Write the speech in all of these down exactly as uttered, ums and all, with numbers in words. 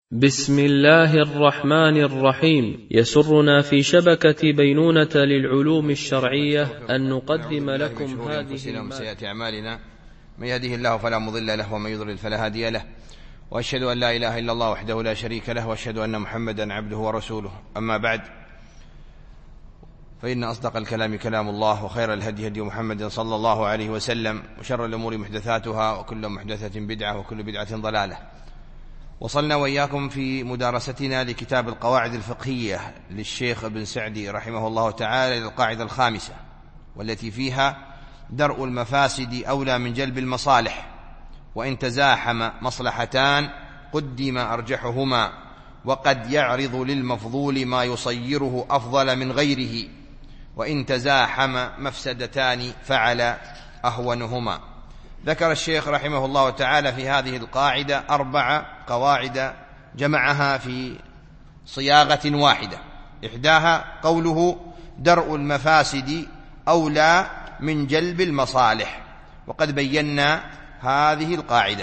بسم الله الرحمن الرحيم. يسرنا في شبكة بينونة للعلوم الشرعية أن نقدم لكم هذه وسيئات أعمالنا، من يهده الله فلا مضل له ومن يضلل فلا هادي له، وأشهد أن لا إله إلا الله وحده لا شريك له، وأشهد أن محمدا عبده ورسوله. أما بعد، فإن أصدق الكلام كلام الله، وخير الهدي هدي محمد صلى الله عليه وسلم، وشر الأمور محدثاتها، وكل محدثة بدعة، وكل بدعة ضلالة. وصلنا وإياكم في مدارستنا لكتاب القواعد الفقهية للشيخ ابن سعدي رحمه الله تعالى للقاعدة الخامسة، والتي فيها درء المفاسد أولى من جلب المصالح، وإن تزاحم مصلحتان قدم أرجحهما، وقد يعرض للمفضول ما يصيره أفضل من غيره، وإن تزاحم مفسدتان فعل أهونهما. ذكر الشيخ رحمه الله تعالى في هذه القاعدة أربع قواعد جمعها في صياغة واحدة، إحداها قوله درء المفاسد أولى من جلب المصالح، وقد بينا هذه القاعدة.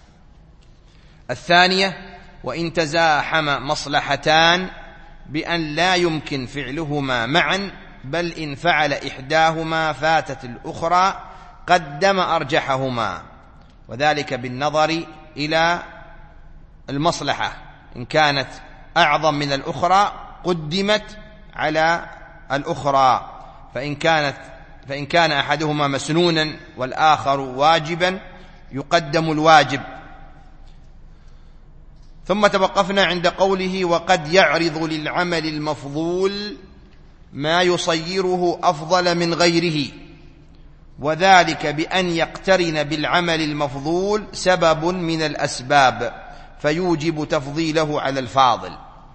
الثانية وإن تزاحم مصلحتان بأن لا يمكن فعلهما معا، بل إن فعل إحداهما فاتت الأخرى قدم أرجحهما، وذلك بالنظر إلى المصلحة، إن كانت أعظم من الأخرى قدمت على الأخرى، فإن كانت فإن كان أحدهما مسنونا والآخر واجبا يقدم الواجب. ثم توقفنا عند قوله وقد يعرض للعمل المفضول ما يصيره أفضل من غيره، وذلك بأن يقترن بالعمل المفضول سبب من الأسباب فيوجب تفضيله على الفاضل.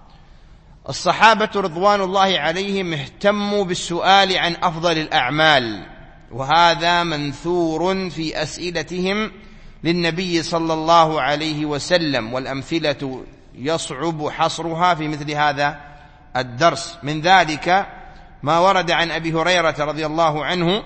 الصحابة رضوان الله عليهم اهتموا بالسؤال عن أفضل الأعمال، وهذا منثور في أسئلتهم للنبي صلى الله عليه وسلم، والأمثلة يصعب حصرها في مثل هذا الدرس. من ذلك ما ورد عن أبي هريرة رضي الله عنه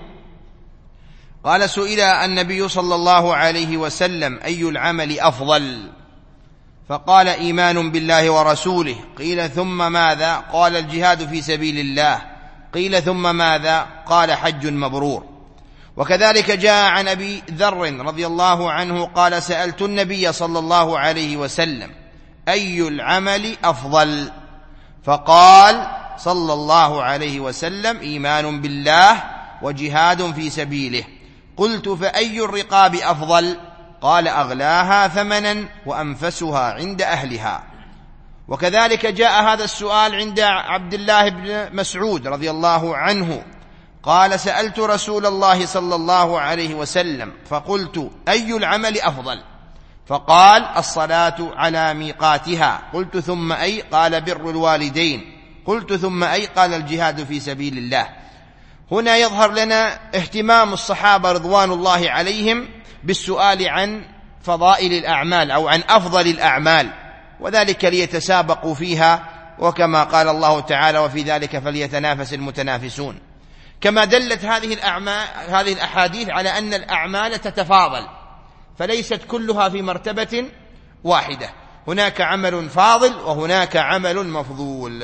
قال سئل النبي صلى الله عليه وسلم أي العمل أفضل؟ فقال إيمان بالله ورسوله. قيل ثم ماذا؟ قال الجهاد في سبيل الله. قيل ثم ماذا؟ قال حج مبرور. وكذلك جاء عن أبي ذر رضي الله عنه قال سألت النبي صلى الله عليه وسلم أي العمل أفضل؟ فقال صلى الله عليه وسلم إيمان بالله وجهاد في سبيله. قلت فأي الرقاب أفضل؟ قال أغلاها ثمنا وأنفسها عند أهلها. وكذلك جاء هذا السؤال عند عبد الله بن مسعود رضي الله عنه قال سألت رسول الله صلى الله عليه وسلم فقلت أي العمل أفضل؟ فقال الصلاة على ميقاتها. قلت ثم أي؟ قال بر الوالدين. قلت ثم أي؟ قال الجهاد في سبيل الله. هنا يظهر لنا اهتمام الصحابة رضوان الله عليهم بالسؤال عن فضائل الأعمال أو عن أفضل الأعمال، وذلك ليتسابقوا فيها، وكما قال الله تعالى وفي ذلك فليتنافس المتنافسون. كما دلت هذه الأعمال هذه الأحاديث على أن الأعمال تتفاضل، فليست كلها في مرتبة واحدة، هناك عمل فاضل وهناك عمل مفضول.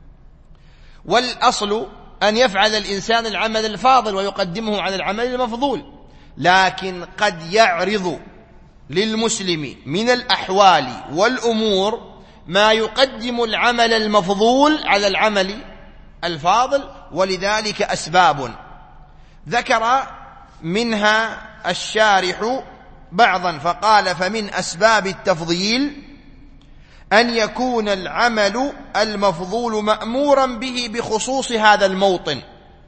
والأصل أن يفعل الإنسان العمل الفاضل ويقدمه على العمل المفضول، لكن قد يعرض للمسلم من الأحوال والأمور ما يقدم العمل المفضول على العمل الفاضل، ولذلك أسباب ذكر منها الشارح بعضا فقال فمن أسباب التفضيل أن يكون العمل المفضول مأمورا به بخصوص هذا الموطن،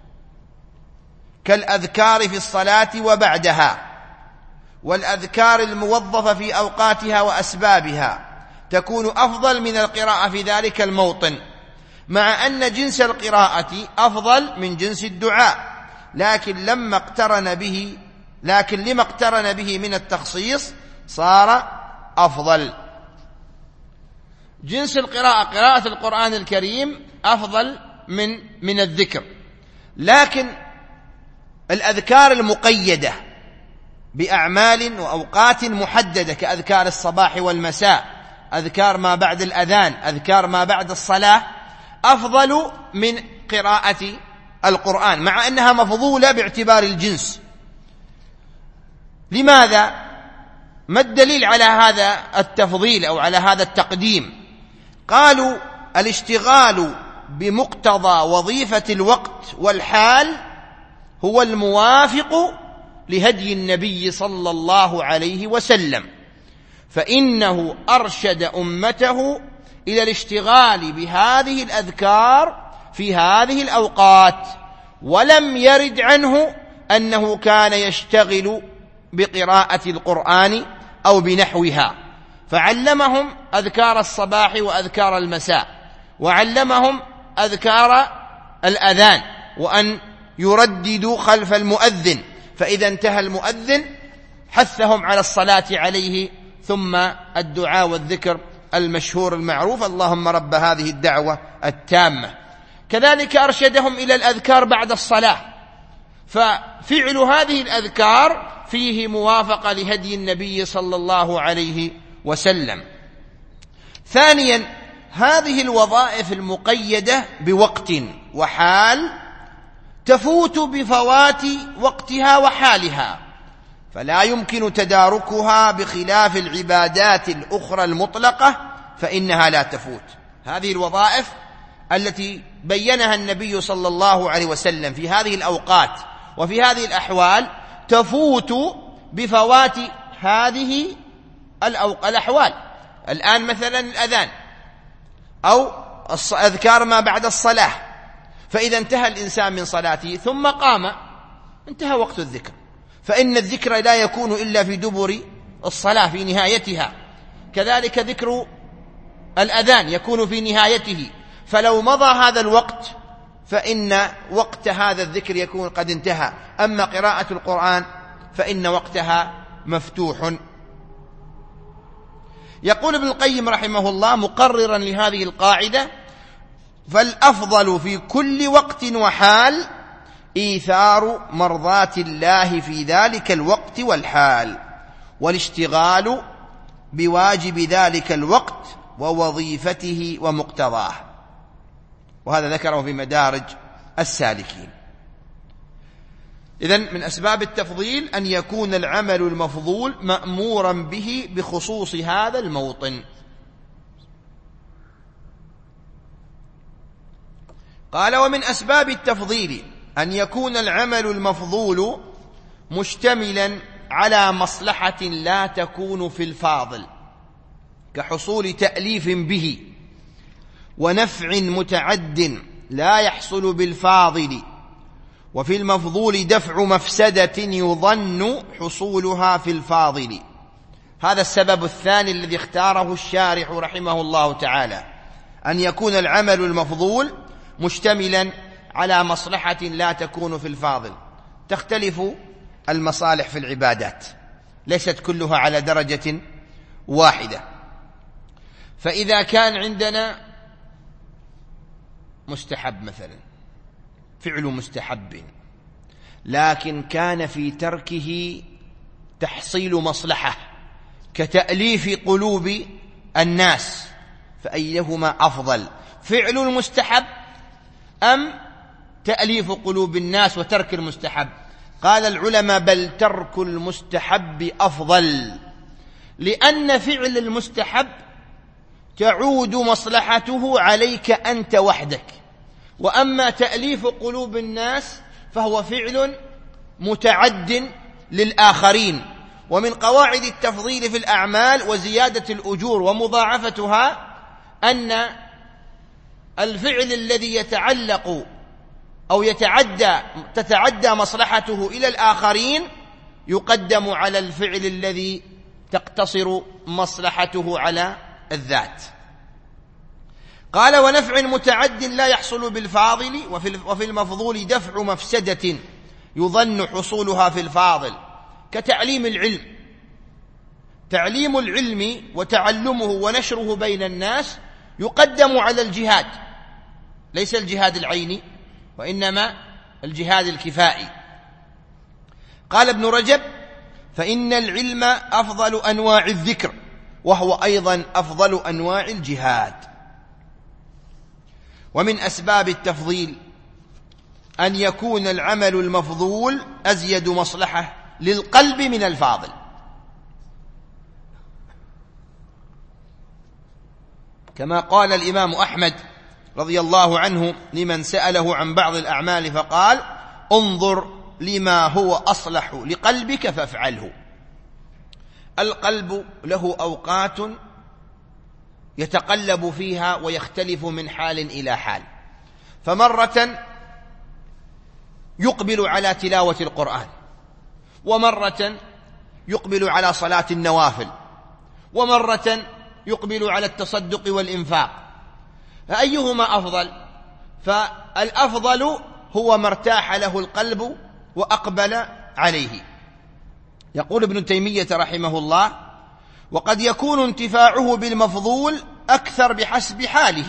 كالأذكار في الصلاة وبعدها، والأذكار الموظفة في أوقاتها وأسبابها تكون أفضل من القراءة في ذلك الموطن، مع أن جنس القراءة أفضل من جنس الدعاء، لكن لما اقترن به لكن لما اقترن به من التخصيص صار أفضل. جنس القراءة قراءة القرآن الكريم أفضل من من الذكر، لكن الأذكار المقيدة بأعمال وأوقات محددة كأذكار الصباح والمساء أذكار ما بعد الأذان، أذكار ما بعد الصلاة أفضل من قراءة القرآن، مع أنها مفضولة باعتبار الجنس. لماذا؟ ما الدليل على هذا التفضيل أو على هذا التقديم؟ قالوا الاشتغال بمقتضى وظيفة الوقت والحال هو الموافق لهدي النبي صلى الله عليه وسلم، فإنه أرشد أمته إلى الاشتغال بهذه الأذكار في هذه الأوقات، ولم يرد عنه أنه كان يشتغل بقراءة القرآن أو بنحوها، فعلمهم أذكار الصباح وأذكار المساء، وعلمهم أذكار الأذان، وأن يرددوا خلف المؤذن، فإذا انتهى المؤذن حثهم على الصلاة عليه، ثم الدعاء والذكر المشهور المعروف: اللهم رب هذه الدعوة التامة. كذلك أرشدهم إلى الأذكار بعد الصلاة، ففعل هذه الأذكار فيه موافقة لهدي النبي صلى الله عليه وسلم. ثانيا، هذه الوظائف المقيدة بوقت وحال تفوت بفوات وقتها وحالها، فلا يمكن تداركها بخلاف العبادات الأخرى المطلقة، فإنها لا تفوت. هذه الوظائف التي بينها النبي صلى الله عليه وسلم في هذه الأوقات وفي هذه الأحوال تفوت بفوات هذه الأحوال. الآن مثلا الأذان أو أذكار ما بعد الصلاة، فإذا انتهى الإنسان من صلاته ثم قام، انتهى وقت الذكر، فإن الذكر لا يكون إلا في دبر الصلاة في نهايتها. كذلك ذكر الأذان يكون في نهايته، فلو مضى هذا الوقت فإن وقت هذا الذكر يكون قد انتهى. أما قراءة القرآن فإن وقتها مفتوح. يقول ابن القيم رحمه الله مقررا لهذه القاعدة: فالأفضل في كل وقت وحال إيثار مرضاة الله في ذلك الوقت والحال، والاشتغال بواجب ذلك الوقت ووظيفته ومقتضاه. وهذا ذكره في مدارج السالكين. إذن من أسباب التفضيل أن يكون العمل المفضول مأمورا به بخصوص هذا الموطن. قال: ومن أسباب التفضيل أن يكون العمل المفضول مشتملا على مصلحة لا تكون في الفاضل، كحصول تأليف به، ونفع متعد لا يحصل بالفاضل، وفي المفضول دفع مفسدة يظن حصولها في الفاضل. هذا السبب الثاني الذي اختاره الشارح رحمه الله تعالى، أن يكون العمل المفضول مشتملا على مصلحة لا تكون في الفاضل. تختلف المصالح في العبادات، ليست كلها على درجة واحدة. فإذا كان عندنا مستحب مثلا، فعل مستحب، لكن كان في تركه تحصيل مصلحة كتأليف قلوب الناس، فأيهما أفضل، فعل المستحب أم تأليف قلوب الناس وترك المستحب؟ قال العلماء: بل ترك المستحب أفضل، لأن فعل المستحب تعود مصلحته عليك أنت وحدك، وأما تأليف قلوب الناس فهو فعل متعد للآخرين. ومن قواعد التفضيل في الأعمال وزيادة الأجور ومضاعفتها أن الفعل الذي يتعلق أو يتعدى تتعدى مصلحته إلى الآخرين يقدم على الفعل الذي تقتصر مصلحته على الذات. قال: ونفع متعد لا يحصل بالفاضل، وفي المفضول دفع مفسدة يظن حصولها في الفاضل، كتعليم العلم. تعليم العلم وتعلمه ونشره بين الناس يقدم على الجهاد، ليس الجهاد العيني وإنما الجهاد الكفائي. قال ابن رجب: فإن العلم أفضل أنواع الذكر، وهو أيضا أفضل أنواع الجهاد. ومن أسباب التفضيل أن يكون العمل المفضول أزيد مصلحة للقلب من الفاضل، كما قال الإمام أحمد رضي الله عنه لمن سأله عن بعض الأعمال فقال: انظر لما هو أصلح لقلبك فافعله. القلب له أوقات يتقلب فيها ويختلف من حال إلى حال، فمرة يقبل على تلاوة القرآن، ومرة يقبل على صلاة النوافل، ومرة يقبل على التصدق والإنفاق، فأيهما أفضل؟ فالأفضل هو ما ارتاح له القلب وأقبل عليه. يقول ابن تيمية رحمه الله: وقد يكون انتفاعه بالمفضول أكثر بحسب حاله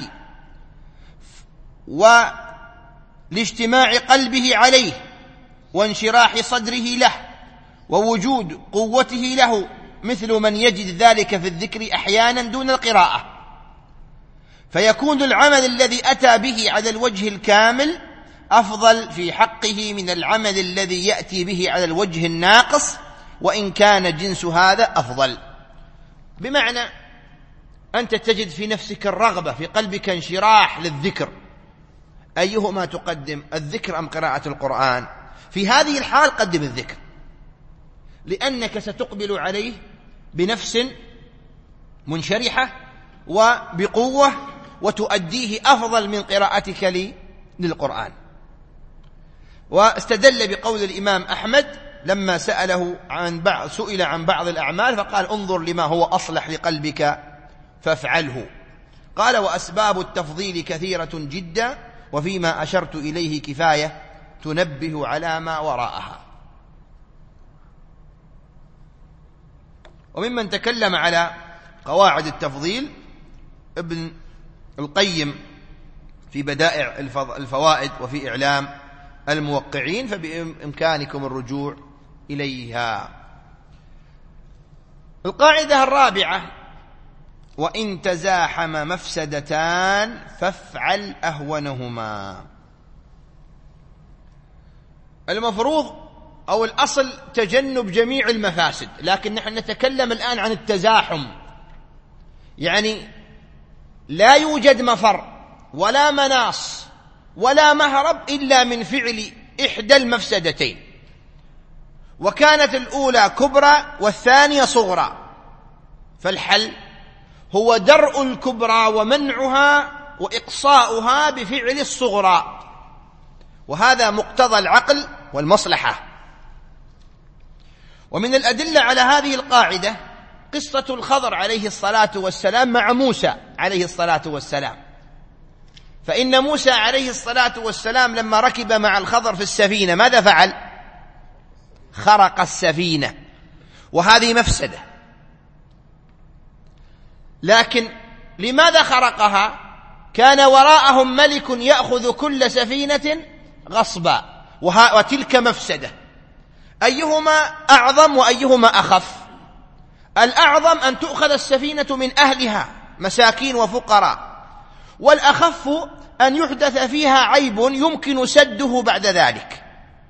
ولاجتماع قلبه عليه وانشراح صدره له ووجود قوته له، مثل من يجد ذلك في الذكر أحيانا دون القراءة، فيكون العمل الذي أتى به على الوجه الكامل أفضل في حقه من العمل الذي يأتي به على الوجه الناقص، وإن كان جنس هذا أفضل. بمعنى أنت تجد في نفسك الرغبة، في قلبك انشراح للذكر، أيهما تقدم، الذكر أم قراءة القرآن؟ في هذه الحال قدم الذكر، لأنك ستقبل عليه بنفس منشرحة وبقوة، وتؤديه أفضل من قراءتك للقرآن. واستدل بقول الإمام أحمد لما سأله عن بعض سئل عن بعض الأعمال فقال: انظر لما هو أصلح لقلبك فافعله. قال: وأسباب التفضيل كثيرة جدا، وفيما أشرت إليه كفاية تنبه على ما وراءها. وممن تكلم على قواعد التفضيل ابن القيم في بدائع الفوائد وفي إعلام الموقعين، فبإمكانكم الرجوع إليها. القاعدة الرابعة: وإن تزاحم مفسدتان فافعل أهونهما. المفروض أو الأصل تجنب جميع المفاسد، لكن نحن نتكلم الآن عن التزاحم، يعني لا يوجد مفر ولا مناص ولا مهرب إلا من فعل إحدى المفسدتين، وكانت الأولى كبرى والثانية صغرى، فالحل هو درء الكبرى ومنعها وإقصاؤها بفعل الصغرى، وهذا مقتضى العقل والمصلحة. ومن الأدلة على هذه القاعدة قصة الخضر عليه الصلاة والسلام مع موسى عليه الصلاة والسلام، فإن موسى عليه الصلاة والسلام لما ركب مع الخضر في السفينة ماذا فعل؟ خرق السفينة، وهذه مفسدة. لكن لماذا خرقها؟ كان وراءهم ملك يأخذ كل سفينة غصبا، وتلك مفسدة. أيهما أعظم وأيهما أخف؟ الأعظم أن تؤخذ السفينة من أهلها مساكين وفقراء، والأخف أن يحدث فيها عيب يمكن سده بعد ذلك،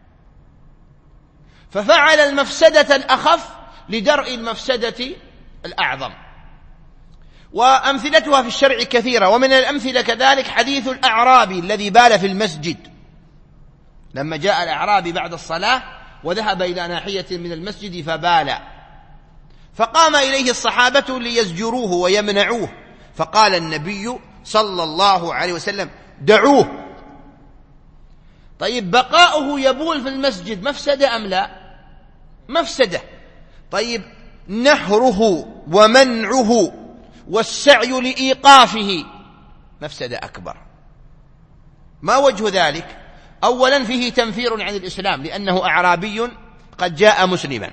ففعل المفسدة الأخف لدرء المفسدة الأعظم. وأمثلتها في الشرع كثيرة، ومن الأمثلة كذلك حديث الأعرابي الذي بال في المسجد، لما جاء الأعرابي بعد الصلاة وذهب إلى ناحية من المسجد فبال، فقام إليه الصحابة ليزجروه ويمنعوه، فقال النبي صلى الله عليه وسلم: دعوه. طيب بقاؤه يبول في المسجد مفسدة أم لا؟ مفسدة. طيب نهره ومنعه والسعي لإيقافه مفسدة أكبر. ما وجه ذلك؟ أولا فيه تنفير عن الإسلام لأنه أعرابي قد جاء مسلما.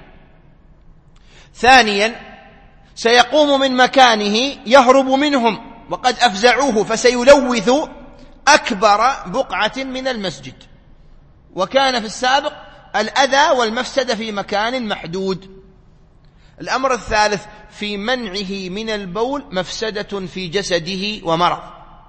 ثانيا سيقوم من مكانه يهرب منهم وقد أفزعوه، فسيلوث أكبر بقعة من المسجد، وكان في السابق الأذى والمفسدة في مكان محدود. الأمر الثالث في منعه من البول مفسدة في جسده ومرض.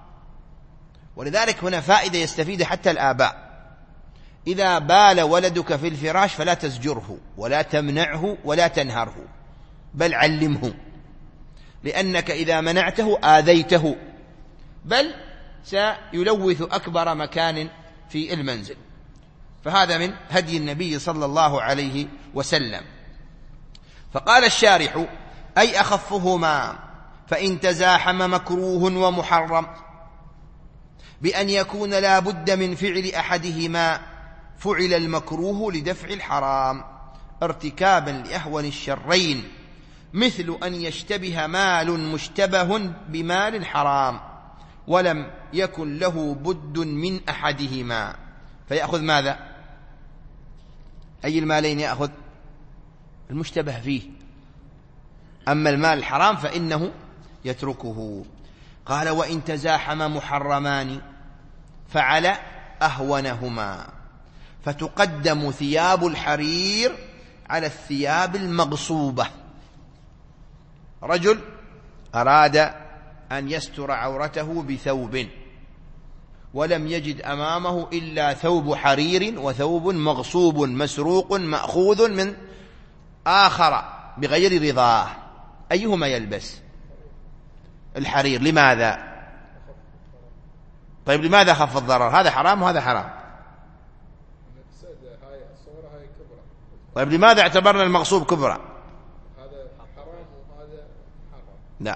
ولذلك هنا فائدة يستفيد حتى الآباء: إذا بال ولدك في الفراش فلا تزجره ولا تمنعه ولا تنهره، بل علمه، لأنك إذا منعته آذيته، بل سيلوث أكبر مكان في المنزل. فهذا من هدي النبي صلى الله عليه وسلم. فقال الشارح: أي أخفهما، فإن تزاحم مكروه ومحرم بأن يكون لا بد من فعل أحدهما فعل المكروه لدفع الحرام ارتكابا لأهون الشرين، مثل أن يشتبه مال مشتبه بمال حرام ولم يكن له بد من أحدهما، فيأخذ ماذا؟ أي المالين يأخذ؟ المشتبه فيه. أما المال الحرام فإنه يتركه. قال: وإن تزاحم محرمان فعل أهونهما، فتقدم ثياب الحرير على الثياب المغصوبة. رجل أراد أن يستر عورته بثوب ولم يجد أمامه إلا ثوب حرير وثوب مغصوب مسروق مأخوذ من آخر بغير رضاه، أيهما يلبس؟ الحرير. لماذا؟ طيب لماذا خف الضرر؟ هذا حرام وهذا حرام. طيب لماذا اعتبرنا المغصوب كبرى؟ هذا حرام وهذا حرام. لا،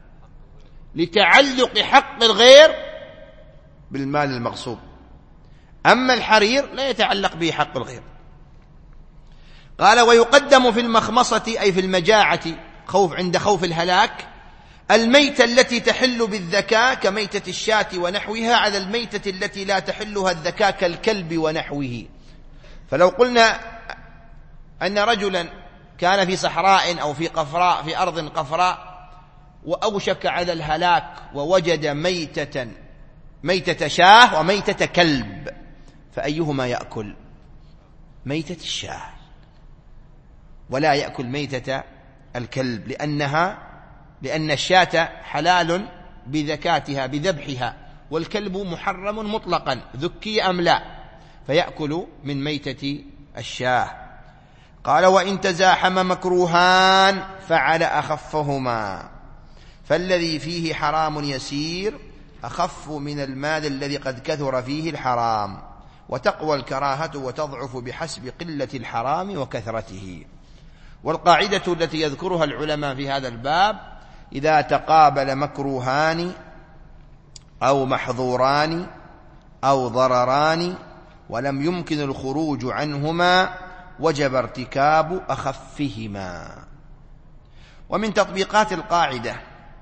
لتعلق حق الغير بالمال المغصوب. أما الحرير لا يتعلق به حق الغير. قال: ويقدم في المخمصة أي في المجاعة، خوف عند خوف الهلاك، الميتة التي تحل بالذكاء كميتة الشاة ونحوها على الميتة التي لا تحلها الذكاء كالكلب ونحوه. فلو قلنا أن رجلا كان في صحراء أو في قفراء في أرض قفراء وأوشك على الهلاك ووجد ميتة ميتة شاه وميتة كلب، فأيهما يأكل؟ ميتة الشاه، ولا يأكل ميتة الكلب، لأنها لأن الشاة حلال بذكاتها بذبحها، والكلب محرم مطلقا ذكي أم لا، فيأكل من ميتة الشاه. قال: وإن تزاحم مكروهان فعل أخفهما، فالذي فيه حرام يسير أخف من المال الذي قد كثر فيه الحرام، وتقوى الكراهة وتضعف بحسب قلة الحرام وكثرته. والقاعدة التي يذكرها العلماء في هذا الباب: إذا تقابل مكروهان أو محظوران أو ضرران ولم يمكن الخروج عنهما وجب ارتكاب أخفهما. ومن تطبيقات القاعدة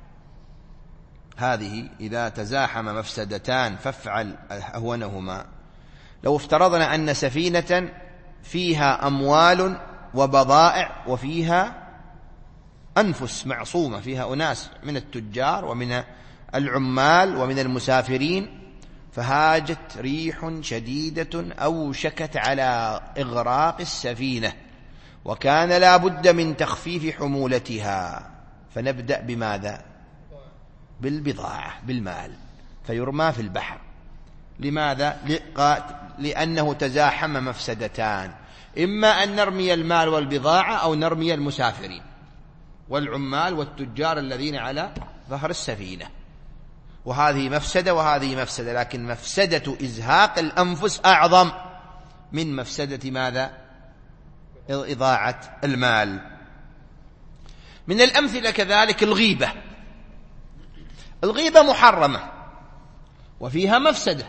هذه: إذا تزاحم مفسدتان فافعل أهونهما. لو افترضنا أن سفينة فيها أموال وبضائع وفيها أنفس معصومة، فيها أناس من التجار ومن العمال ومن المسافرين، فهاجت ريح شديدة أوشكت على إغراق السفينة، وكان لا بد من تخفيف حمولتها، فنبدأ بماذا؟ بالبضاعة، بالمال، فيرمى في البحر. لماذا؟ لأنه تزاحم مفسدتان، إما أن نرمي المال والبضاعة أو نرمي المسافرين والعمال والتجار الذين على ظهر السفينة، وهذه مفسدة وهذه مفسدة، لكن مفسدة إزهاق الأنفس أعظم من مفسدة ماذا؟ إضاعة المال. من الأمثلة كذلك الغيبة. الغيبة محرمة وفيها مفسدة،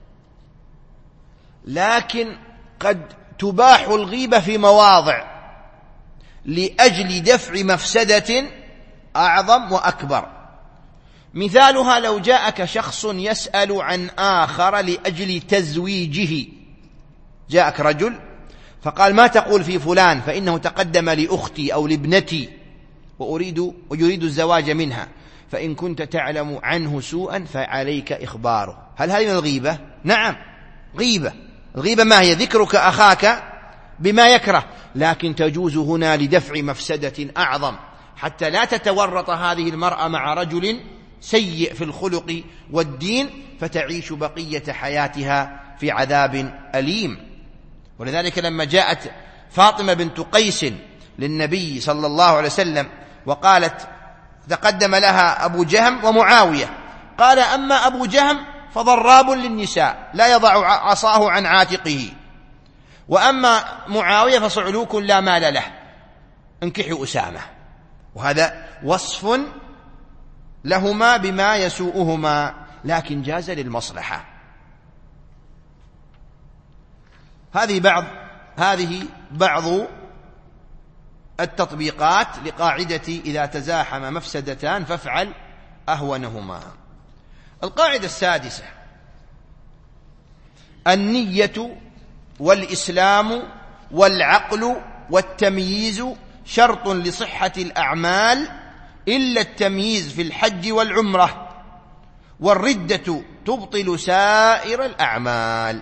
لكن قد تباح الغيبة في مواضع لأجل دفع مفسدة أعظم وأكبر. مثالها: لو جاءك شخص يسأل عن آخر لأجل تزويجه، جاءك رجل فقال: ما تقول في فلان فإنه تقدم لأختي أو لابنتي وأريد ويريد الزواج منها، فإن كنت تعلم عنه سوءا فعليك إخباره. هل هذه من الغيبة؟ نعم، غيبة. الغيبة ما هي؟ ذكرك أخاك بما يكره، لكن تجوز هنا لدفع مفسدة أعظم، حتى لا تتورط هذه المرأة مع رجل سيء في الخلق والدين فتعيش بقية حياتها في عذاب أليم. ولذلك لما جاءت فاطمة بنت قيس للنبي صلى الله عليه وسلم وقالت، تقدم لها أبو جهم ومعاوية، قال: أما أبو جهم فضراب للنساء لا يضع عصاه عن عاتقه، وأما معاوية فصعلوك لا مال له، انكحوا أسامة. وهذا وصف لهما بما يسوءهما، لكن جاز للمصلحة. هذه بعض هذه بعض التطبيقات لقاعدة إذا تزاحم مفسدتان فافعل أهونهما. القاعدة السادسة: النية والإسلام والعقل والتمييز شرط لصحة الأعمال إلا التمييز في الحج والعمرة، والردة تبطل سائر الأعمال.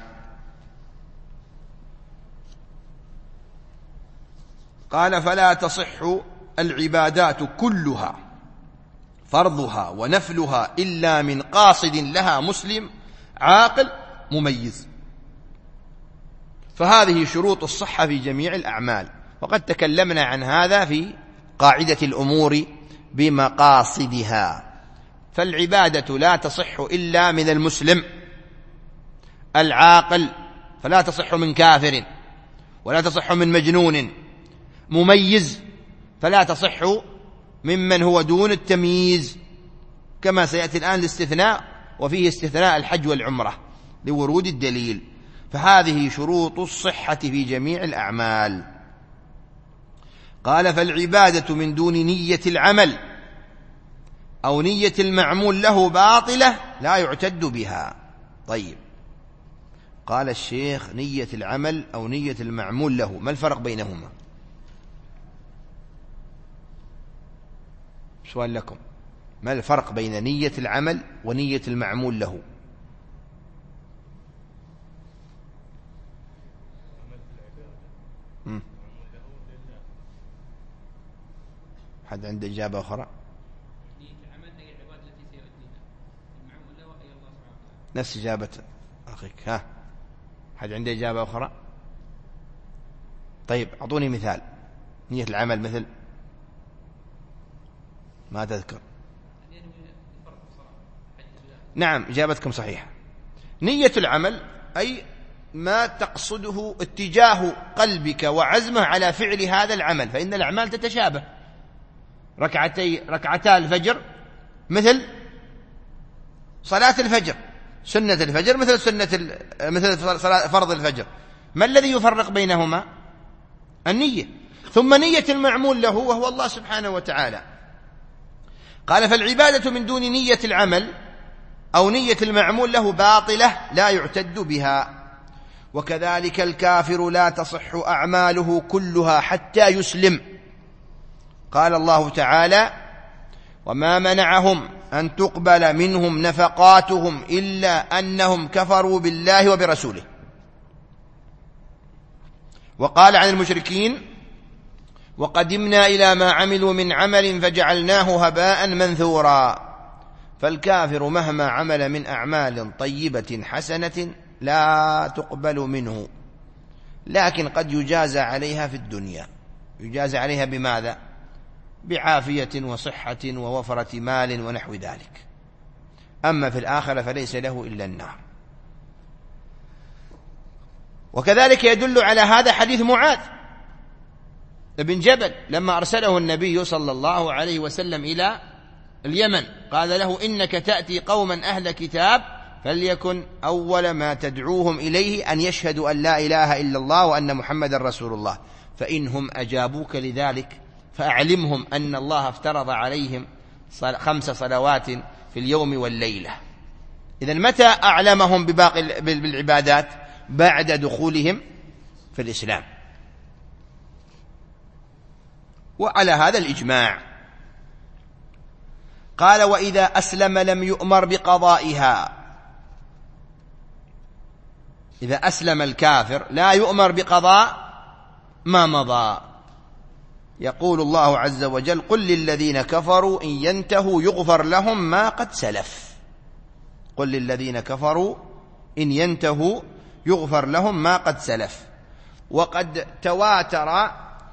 قال: فلا تصح العبادات كلها فرضها ونفلها إلا من قاصد لها مسلم عاقل مميز. فهذه شروط الصحة في جميع الأعمال، وقد تكلمنا عن هذا في قاعدة الأمور بمقاصدها. فالعبادة لا تصح إلا من المسلم العاقل، فلا تصح من كافر، ولا تصح من مجنون، مميز فلا تصح ممن هو دون التمييز، كما سيأتي الآن الاستثناء، وفيه استثناء الحج والعمرة لورود الدليل. فهذه شروط الصحة في جميع الأعمال. قال: فالعبادة من دون نية العمل أو نية المعمول له باطلة لا يعتد بها. طيب، قال الشيخ: نية العمل أو نية المعمول له، ما الفرق بينهما؟ سؤال لكم، ما الفرق بين نية العمل ونية المعمول له؟ مم. حد عنده إجابة أخرى؟ نفس إجابة أخيك. ها، حد عنده إجابة أخرى؟ طيب، أعطوني مثال. نية العمل مثل ما تذكر. نعم، إجابتكم صحيحة. نية العمل أي ما تقصده اتجاه قلبك وعزمه على فعل هذا العمل، فإن الأعمال تتشابه. ركعتي ركعتا الفجر مثل صلاة الفجر، سنة الفجر مثل سنة مثل فرض الفجر. ما الذي يفرق بينهما؟ النية. ثم نية المعمول له وهو الله سبحانه وتعالى. قال: فالعبادة من دون نية العمل أو نية المعمول له باطلة لا يعتد بها. وكذلك الكافر لا تصح أعماله كلها حتى يسلم. قال الله تعالى: وما منعهم أن تقبل منهم نفقاتهم إلا أنهم كفروا بالله وبرسوله. وقال عن المشركين: وقدمنا إلى ما عملوا من عمل فجعلناه هباء منثورا. فالكافر مهما عمل من أعمال طيبة حسنة لا تقبل منه، لكن قد يجازى عليها في الدنيا. يجازى عليها بماذا؟ بعافية وصحة ووفرة مال ونحو ذلك. أما في الآخرة فليس له إلا النار. وكذلك يدل على هذا حديث معاذ بن جبل لما أرسله النبي صلى الله عليه وسلم إلى اليمن، قال له: إنك تأتي قوما أهل كتاب فليكن أول ما تدعوهم إليه أن يشهدوا أن لا إله إلا الله وأن محمد رسول الله، فإنهم أجابوك لذلك فأعلمهم أن الله افترض عليهم خمس صلوات في اليوم والليلة. إذن متى أعلمهم بباقي بالعبادات؟ بعد دخولهم في الإسلام. وعلى هذا الإجماع. قال: وإذا أسلم لم يؤمر بقضائها. إذا أسلم الكافر لا يؤمر بقضاء ما مضى. يقول الله عز وجل: قل للذين كفروا إن ينتهوا يغفر لهم ما قد سلف. قل للذين كفروا إن ينتهوا يغفر لهم ما قد سلف. وقد تواتر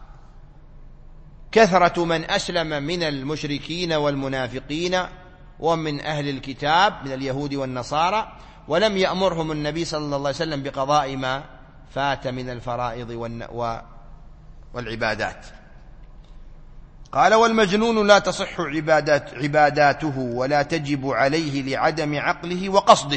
كثرة من أسلم من المشركين والمنافقين ومن أهل الكتاب من اليهود والنصارى، ولم يأمرهم النبي صلى الله عليه وسلم بقضاء ما فات من الفرائض والعبادات. قال: والمجنون لا تصح عبادات عباداته ولا تجب عليه لعدم عقله وقصده.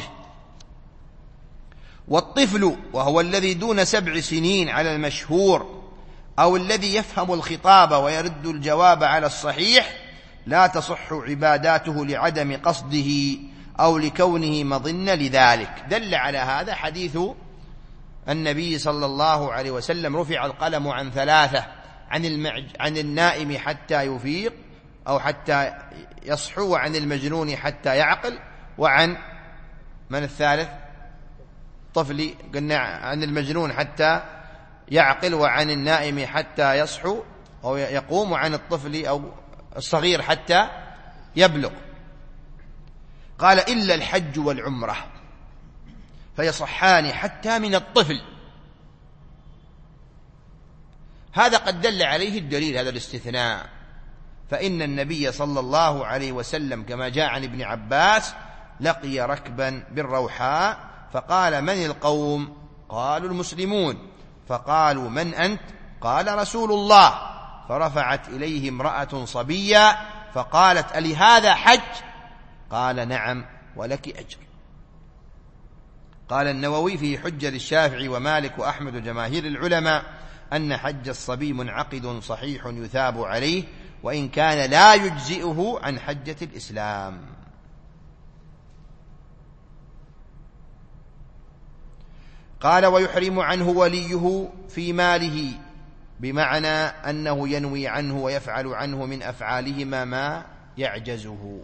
والطفل وهو الذي دون سبع سنين على المشهور أو الذي يفهم الخطاب ويرد الجواب على الصحيح لا تصح عباداته لعدم قصده أو لكونه مظن لذلك. دل على هذا حديث النبي صلى الله عليه وسلم: رفع القلم عن ثلاثة، عن, المعج عن النائم حتى يفيق أو حتى يصحو، وعن المجنون حتى يعقل، وعن من الثالث؟ طفل. قلنا عن المجنون حتى يعقل، وعن النائم حتى يصحو أو يقوم، وعن الطفل أو الصغير حتى يبلغ. قال: إلا الحج والعمرة فيصحان حتى من الطفل. هذا قد دل عليه الدليل، هذا الاستثناء. فإن النبي صلى الله عليه وسلم كما جاء عن ابن عباس لقي ركبا بالروحاء فقال: من القوم؟ قالوا: المسلمون. فقالوا: من أنت؟ قال: رسول الله. فرفعت إليه امرأة صبية فقالت: ألي هذا حج؟ قال: نعم ولك أجر. قال النووي في حجة للشافعي ومالك وأحمد وجماهير العلماء أن حج الصبي منعقد صحيح يثاب عليه، وإن كان لا يجزئه عن حجة الإسلام. قال: ويحرم عنه وليه في ماله، بمعنى أنه ينوي عنه ويفعل عنه من أفعالهما ما يعجزه.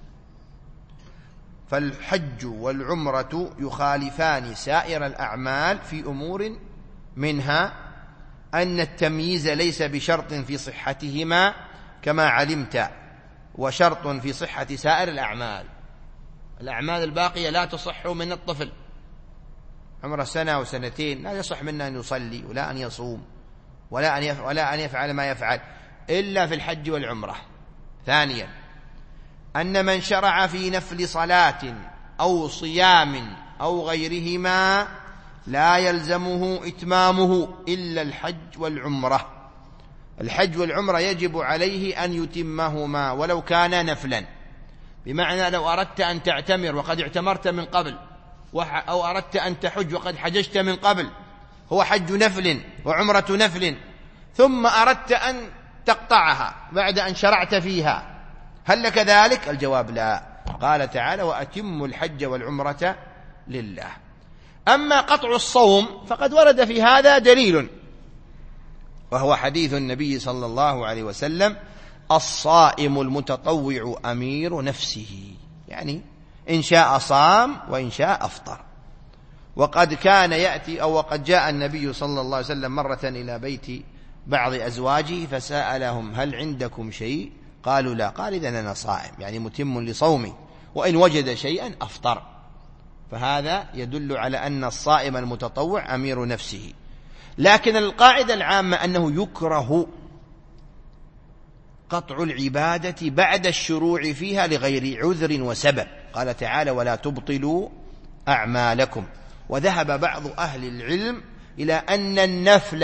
فالحج والعمرة يخالفان سائر الأعمال في أمور، منها أن التمييز ليس بشرط في صحتهما كما علمت، وشرط في صحة سائر الأعمال. الأعمال الباقية لا تصح من الطفل، عمره سنة أو سنتين لا يصح منه أن يصلي ولا أن يصوم ولا أن يفعل, ولا أن يفعل ما يفعل إلا في الحج والعمرة. ثانيا أن من شرع في نفل صلاة أو صيام أو غيرهما لا يلزمه إتمامه إلا الحج والعمرة. الحج والعمرة يجب عليه أن يتمهما ولو كان نفلا، بمعنى لو أردت أن تعتمر وقد اعتمرت من قبل، أو أردت أن تحج وقد حججت من قبل، هو حج نفل وعمرة نفل، ثم أردت أن تقطعها بعد أن شرعت فيها، هل لك ذلك؟ الجواب لا. قال تعالى: وأتموا الحج والعمرة لله. أما قطع الصوم فقد ورد في هذا دليل، وهو حديث النبي صلى الله عليه وسلم: الصائم المتطوع أمير نفسه، يعني إن شاء صام وإن شاء أفطر. وقد كان يأتي أو وقد جاء النبي صلى الله عليه وسلم مرة إلى بيت بعض أزواجه فسألهم: هل عندكم شيء؟ قالوا لا. قال: إذن أنا صائم، يعني متم لصومي، وإن وجد شيئا أفطر. فهذا يدل على أن الصائم المتطوع أمير نفسه. لكن القاعدة العامة أنه يكره قطع العبادة بعد الشروع فيها لغير عذر وسبب. قال تعالى: ولا تبطلوا أعمالكم. وذهب بعض أهل العلم إلى أن النفل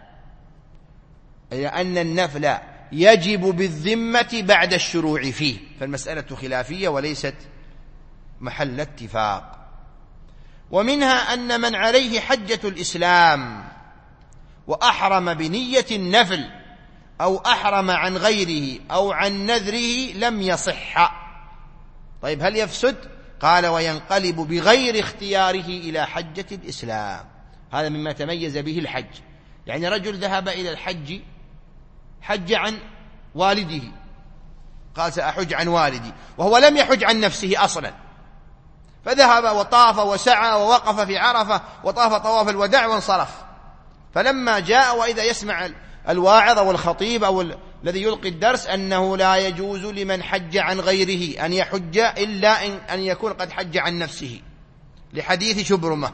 إلى أن النفل يجب بالذمة بعد الشروع فيه، فالمسألة خلافية وليست محل اتفاق. ومنها أن من عليه حجة الإسلام وأحرم بنية النفل أو أحرم عن غيره أو عن نذره لم يصح. طيب هل يفسد؟ قال: وينقلب بغير اختياره إلى حجة الإسلام. هذا مما تميز به الحج. يعني رجل ذهب إلى الحج، حج عن والده، قال: سأحج عن والدي، وهو لم يحج عن نفسه أصلا، فذهب وطاف وسعى ووقف في عرفة وطاف طواف الوداع وانصرف. فلما جاء وإذا يسمع الواعظ أو الخطيب أو الذي يلقي الدرس أنه لا يجوز لمن حج عن غيره أن يحج إلا إن أن يكون قد حج عن نفسه، لحديث شبرمة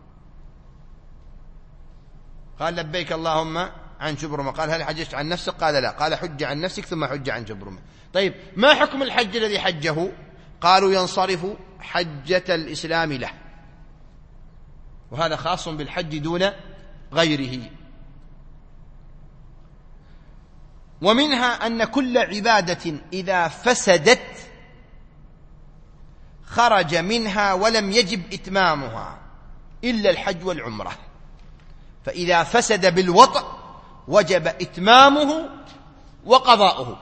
قال لبيك اللهم عن شبرمة، قال هل حججت عن نفسك؟ قال لا، قال حج عن نفسك ثم حج عن شبرمة. طيب ما حكم الحج الذي حجه؟ قالوا ينصرف حجة الإسلام له، وهذا خاص بالحج دون غيره. ومنها أن كل عبادة إذا فسدت خرج منها ولم يجب إتمامها إلا الحج والعمرة، فإذا فسد بالوطء وجب إتمامه وقضاؤه.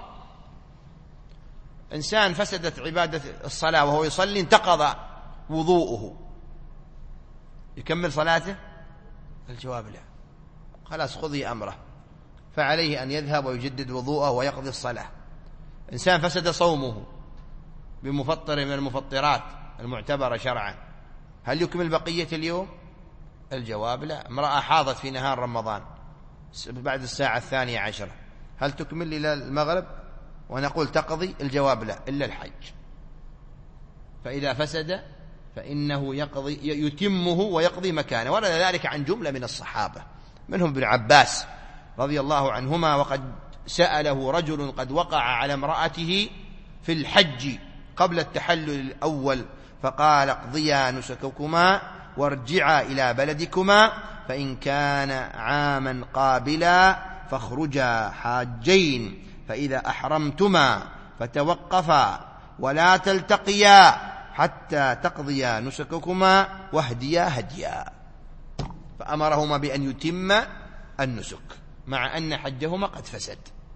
إنسان فسدت عبادة الصلاة وهو يصلي انتقض وضوءه، يكمل صلاته؟ الجواب لا، خلاص خذي أمره، فعليه أن يذهب ويجدد وضوءه ويقضي الصلاة. إنسان فسد صومه بمفطر من المفطرات المعتبرة شرعا، هل يكمل بقية اليوم؟ الجواب لا. امرأة حاضت في نهار رمضان بعد الساعة الثانية عشرة، هل تكمل إلى المغرب ونقول تقضي؟ الجواب لا، إلا الحج. فإذا فسد فإنه يقضي يتمه ويقضي مكانه. ورد ذلك عن جملة من الصحابة، منهم ابن عباس رضي الله عنهما، وقد سأله رجل قد وقع على امرأته في الحج قبل التحلل الأول، فقال اقضيا نسككما وارجعا إلى بلدكما، فإن كان عاما قابلا فاخرجا حاجين، فإذا أحرمتما فتوقفا ولا تلتقيا حتى تقضيا نسككما واهديا هديا. فأمرهما بأن يتم النسك مع أن حجهما قد فسد.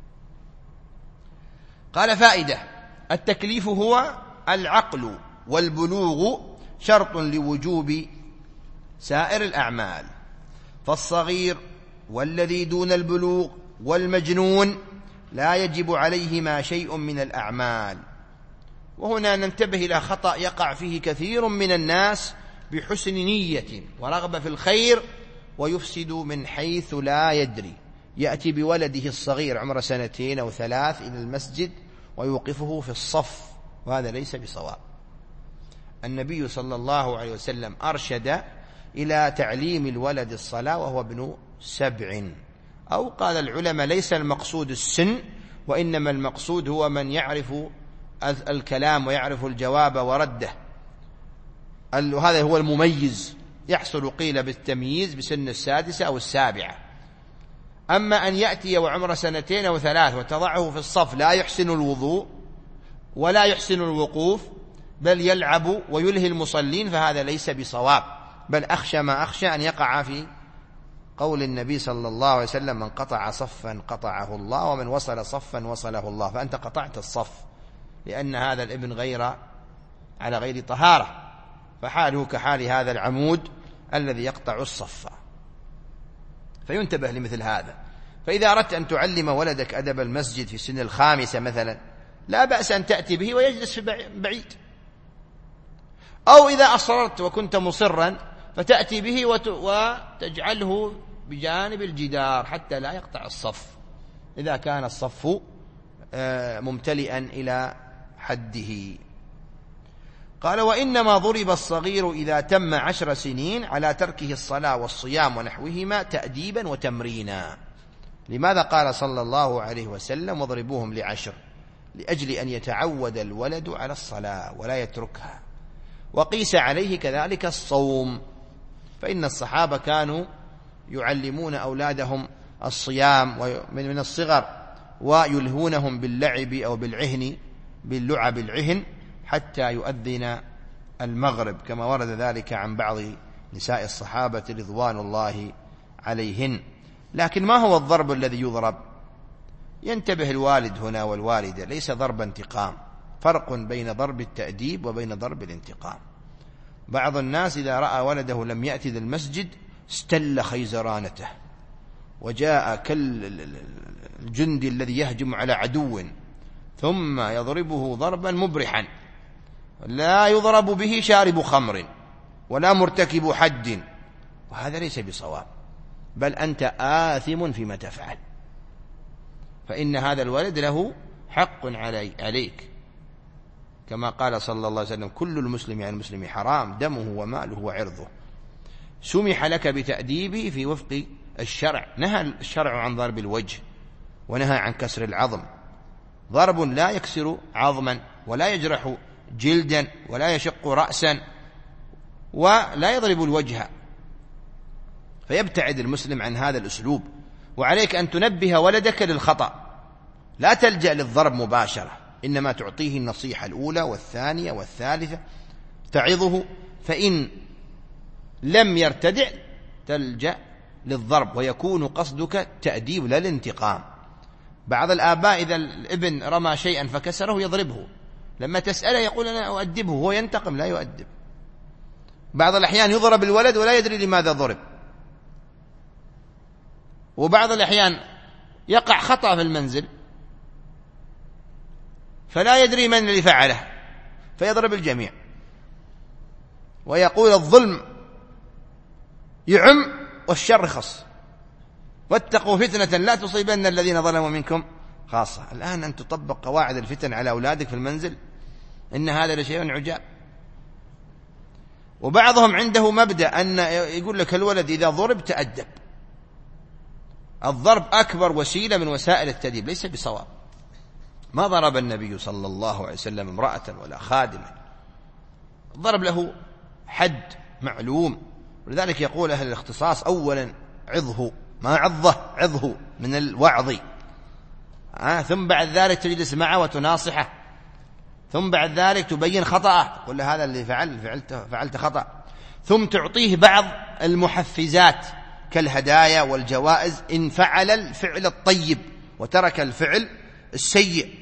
قال فائدة: التكليف هو العقل والبلوغ شرط لوجوب سائر الأعمال، فالصغير والذي دون البلوغ والمجنون لا يجب عليهما شيء من الأعمال. وهنا ننتبه إلى خطأ يقع فيه كثير من الناس بحسن نية ورغبة في الخير ويفسد من حيث لا يدري. يأتي بولده الصغير عمر سنتين أو ثلاث إلى المسجد ويوقفه في الصف، وهذا ليس بصواب. النبي صلى الله عليه وسلم أرشد إلى تعليم الولد الصلاة وهو ابن سبع، أو قال العلماء ليس المقصود السن، وإنما المقصود هو من يعرف الكلام ويعرف الجواب ورده، هذا هو المميز. يحصل قيل بالتمييز بسن السادسة أو السابعة. أما أن يأتي وعمر سنتين أو ثلاث وتضعه في الصف لا يحسن الوضوء ولا يحسن الوقوف بل يلعب ويلهي المصلين، فهذا ليس بصواب، بل أخشى ما أخشى أن يقع في قول النبي صلى الله عليه وسلم: من قطع صفا قطعه الله، ومن وصل صفا وصله الله. فأنت قطعت الصف لأن هذا الابن غير على غير طهارة، فحاله كحال هذا العمود الذي يقطع الصف. فينتبه لمثل هذا. فإذا أردت أن تعلم ولدك أدب المسجد في سن الخامسة مثلا، لا بأس أن تأتي به ويجلس في بعيد، أو إذا أصررت وكنت مصرا فتأتي به وتجعله بجانب الجدار حتى لا يقطع الصف إذا كان الصف ممتلئا إلى حده. قال: وإنما ضرب الصغير إذا تم عشر سنين على تركه الصلاة والصيام ونحوهما تأديبا وتمرينا. لماذا قال صلى الله عليه وسلم: واضربوهم لعشر؟ لأجل أن يتعود الولد على الصلاة ولا يتركها. وقيس عليه كذلك الصوم، فإن الصحابة كانوا يعلمون أولادهم الصيام من الصغر ويلهونهم باللعب أو بالعهن باللعب العهن حتى يؤذن المغرب، كما ورد ذلك عن بعض نساء الصحابة رضوان الله عليهن. لكن ما هو الضرب الذي يضرب؟ ينتبه الوالد هنا والوالدة، ليس ضرب انتقام، فرق بين ضرب التأديب وبين ضرب الانتقام. بعض الناس إذا رأى ولده لم يأتي للمسجد استل خيزرانته وجاء كالجندي الذي يهجم على عدو ثم يضربه ضربا مبرحا. لا يضرب به شارب خمر ولا مرتكب حد، وهذا ليس بصواب، بل أنت آثم فيما تفعل. فإن هذا الولد له حق علي عليك، كما قال صلى الله عليه وسلم: كل المسلم يعني المسلم حرام دمه وماله وعرضه. سمح لك بتأديبه في وفق الشرع. نهى الشرع عن ضرب الوجه، ونهى عن كسر العظم. ضرب لا يكسر عظما، ولا يجرح جلدا، ولا يشق رأسا، ولا يضرب الوجه. فيبتعد المسلم عن هذا الأسلوب. وعليك أن تنبه ولدك للخطأ، لا تلجأ للضرب مباشرة، إنما تعطيه النصيحة الأولى والثانية والثالثة، تعظه. فإن لم يرتدع تلجأ للضرب، ويكون قصدك تأديب لا الانتقام. بعض الآباء إذا الابن رمى شيئا فكسره يضربه، لما تسأله يقول: أنا أؤدبه، هو ينتقم لا يؤدب. بعض الأحيان يضرب الولد ولا يدري لماذا ضرب، وبعض الأحيان يقع خطأ في المنزل فلا يدري من اللي فعله فيضرب الجميع، ويقول: الظلم يعم والشر خص، واتقوا فتنة لا تصيبن الذين ظلموا منكم خاصة. الآن أن تطبق قواعد الفتن على أولادك في المنزل، إن هذا لشيء عجاب. وبعضهم عنده مبدأ أن يقول لك الولد إذا ضرب تأدب. الضرب أكبر وسيلة من وسائل التأديب، ليس بصواب. ما ضرب النبي صلى الله عليه وسلم امرأة ولا خادمة، الضرب له حد معلوم. ولذلك يقول أهل الاختصاص: أولا عظه، ما عظه، عظه من الوعظ، آه ثم بعد ذلك تجلس معه وتناصحه، ثم بعد ذلك تبين خطأه، تقول له: هذا اللي فعل فعلت, فعلت خطأ، ثم تعطيه بعض المحفزات كالهدايا والجوائز إن فعل الفعل الطيب وترك الفعل السيء.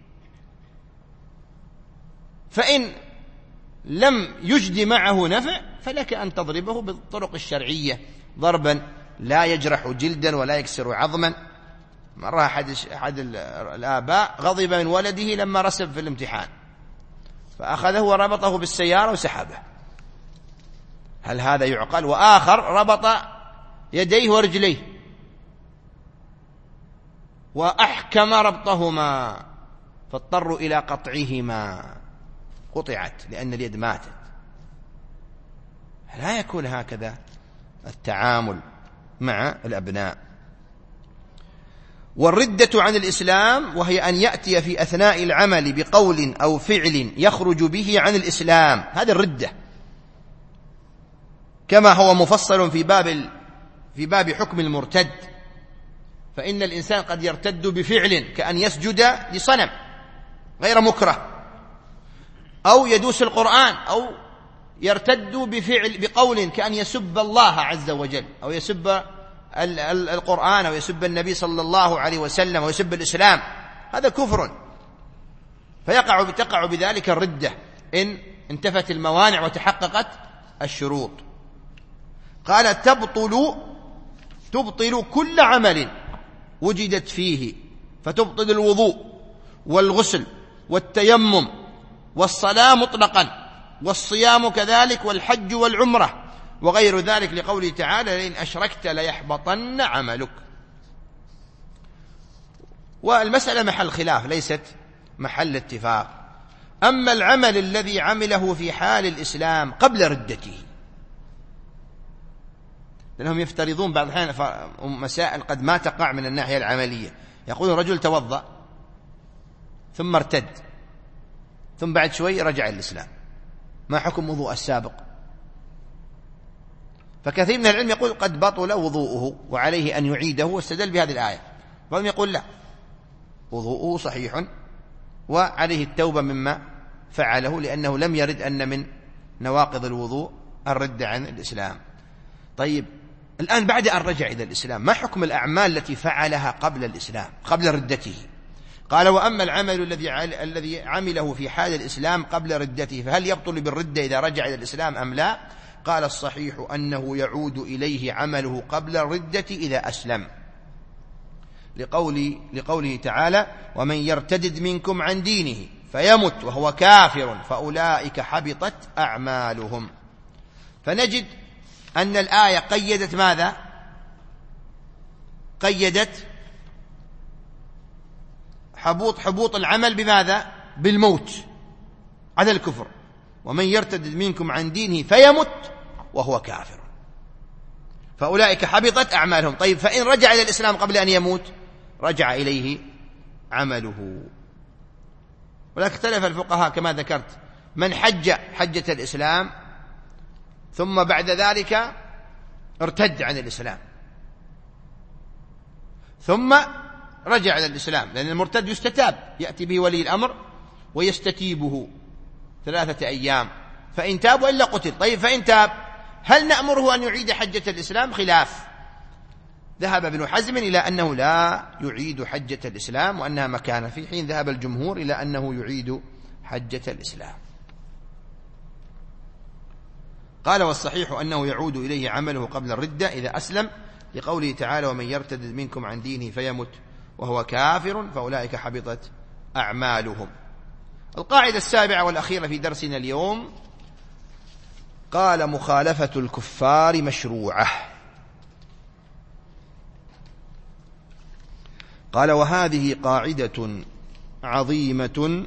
فإن لم يجد معه نفع فلك أن تضربه بالطرق الشرعية ضربا لا يجرح جلدا ولا يكسر عظما. مرة أحد, أحد الآباء غضب من ولده لما رسب في الامتحان، فأخذه وربطه بالسيارة وسحبه. هل هذا يعقل؟ وآخر ربط يديه ورجليه وأحكم ربطهما فاضطروا إلى قطعهما، قطعت لأن اليد ماتت. لا يكون هكذا التعامل مع الأبناء. والردة عن الإسلام وهي أن يأتي في أثناء العمل بقول أو فعل يخرج به عن الإسلام، هذا الردة، كما هو مفصل في باب في باب حكم المرتد. فإن الإنسان قد يرتد بفعل كأن يسجد لصنم غير مكره، أو يدوس القرآن، أو يرتد بفعل بقول كأن يسب الله عز وجل، أو يسب القرآن، أو يسب النبي صلى الله عليه وسلم، أو يسب الإسلام. هذا كفر، فيقع تقع بذلك الردة إن انتفت الموانع وتحققت الشروط. قال: تبطل تبطل كل عمل وجدت فيه، فتبطل الوضوء والغسل والتيمم والصلاة مطلقا، والصيام كذلك، والحج والعمرة وغير ذلك، لقوله تعالى: لئن أشركت ليحبطن عملك. والمسألة محل خلاف ليست محل اتفاق. أما العمل الذي عمله في حال الإسلام قبل ردته، لأنهم يفترضون بعض الأحيان مسائل قد ما تقع من الناحية العملية. يقول: رجل توضأ ثم ارتد، ثم بعد شوي رجع الإسلام، ما حكم وضوء السابق؟ فكثير من العلم يقول: قد بطل وضوءه وعليه أن يعيده، واستدل بهذه الآية. بعضهم يقول: لا، وضوءه صحيح وعليه التوبة مما فعله، لأنه لم يرد أن من نواقض الوضوء الرد عن الإسلام. طيب، الآن بعد أن رجع إلى الإسلام، ما حكم الأعمال التي فعلها قبل الإسلام قبل ردته؟ قال: وأما العمل الذي الذي عمله في حال الإسلام قبل ردته، فهل يبطل بالردة إذا رجع إلى الإسلام أم لا؟ قال: الصحيح أنه يعود إليه عمله قبل الردة إذا أسلم، لقول لقوله تعالى: ومن يرتدد منكم عن دينه فيمت وهو كافر فأولئك حبطت أعمالهم. فنجد أن الآية قيدت ماذا؟ قيدت حبوط حبوط العمل بماذا؟ بالموت على الكفر. ومن يرتد منكم عن دينه فيمت وهو كافر فأولئك حبطت أعمالهم. طيب فإن رجع إلى الإسلام قبل أن يموت رجع إليه عمله. ولكن اختلف الفقهاء كما ذكرت، من حج حجة الإسلام ثم بعد ذلك ارتد عن الإسلام ثم رجع إلى الإسلام، لأن المرتد يستتاب، يأتي به ولي الأمر ويستتيبه ثلاثة أيام، فإن تاب وإلا قتل. طيب فإن تاب هل نأمره أن يعيد حجة الإسلام؟ خلاف. ذهب ابن حزم إلى أنه لا يعيد حجة الإسلام وأنها مكانة، في حين ذهب الجمهور إلى أنه يعيد حجة الإسلام. قال والصحيح أنه يعود إليه عمله قبل الردة إذا أسلم، لقوله تعالى ومن يرتد منكم عن دينه فيمت وهو كافر فأولئك حبطت أعمالهم. القاعدة السابعة والأخيرة في درسنا اليوم، قال مخالفة الكفار مشروعة. قال وهذه قاعدة عظيمة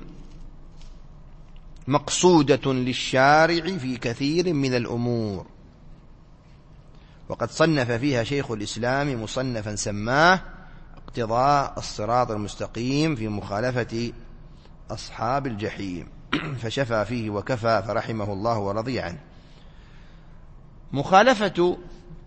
مقصودة للشارع في كثير من الأمور، وقد صنف فيها شيخ الإسلام مصنفا سماه اقتضاء الصراط المستقيم في مخالفة أصحاب الجحيم، فشفى فيه وكفى فرحمه الله ورضي عنه. مخالفة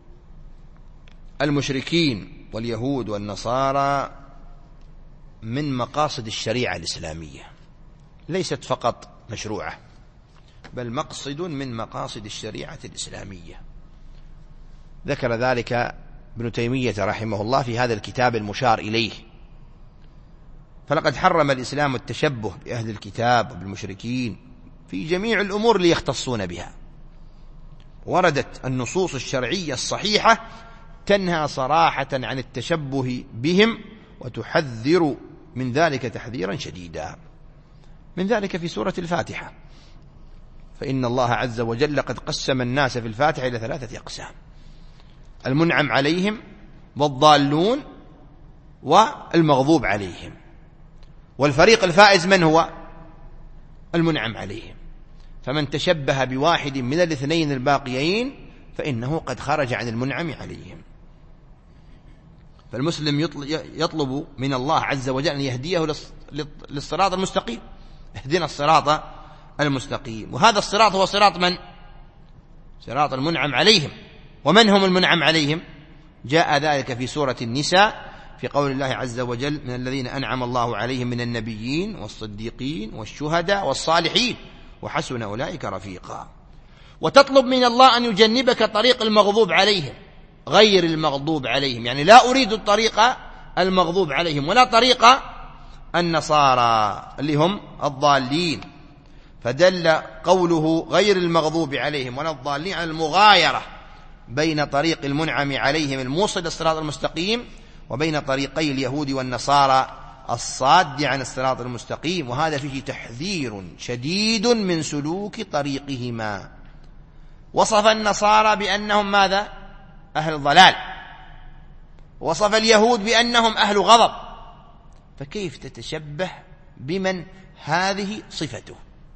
المشركين واليهود والنصارى من مقاصد الشريعة الإسلامية، ليست فقط مشروعة بل مقصد من مقاصد الشريعة الإسلامية. ذكر ذلك ابن تيمية رحمه الله في هذا الكتاب المشار إليه. فلقد حرم الإسلام التشبه بأهل الكتاب وبالمشركين في جميع الأمور اللي يختصون بها. وردت النصوص الشرعية الصحيحة تنهى صراحة عن التشبه بهم وتحذر من ذلك تحذيرا شديدا. من ذلك في سورة الفاتحة، فإن الله عز وجل قد قسم الناس في الفاتحة إلى ثلاثة أقسام: المنعم عليهم والضالون والمغضوب عليهم. والفريق الفائز من هو؟ المنعم عليهم. فمن تشبه بواحد من الاثنين الباقيين فإنه قد خرج عن المنعم عليهم. فالمسلم يطلب من الله عز وجل أن يهديه للصراط المستقيم. اهدنا الصراط المستقيم. وهذا الصراط هو صراط من؟ صراط المنعم عليهم. ومن هم المنعم عليهم؟ جاء ذلك في سورة النساء في قول الله عز وجل: من الذين أنعم الله عليهم من النبيين والصديقين والشهداء والصالحين وحسن أولئك رفيقا. وتطلب من الله أن يجنبك طريق المغضوب عليهم، غير المغضوب عليهم، يعني لا أريد الطريق المغضوب عليهم ولا طريق النصارى اللي هم الضالين. فدل قوله غير المغضوب عليهم ولا الضالين على المغايرة بين طريق المنعم عليهم الموصل للصراط المستقيم وبين طريقي اليهود والنصارى الصاد عن الصراط المستقيم. وهذا فيه تحذير شديد من سلوك طريقهما. وصف النصارى بأنهم ماذا؟ أهل ضلال. وصف اليهود بأنهم أهل غضب. فكيف تتشبه بمن هذه صفته؟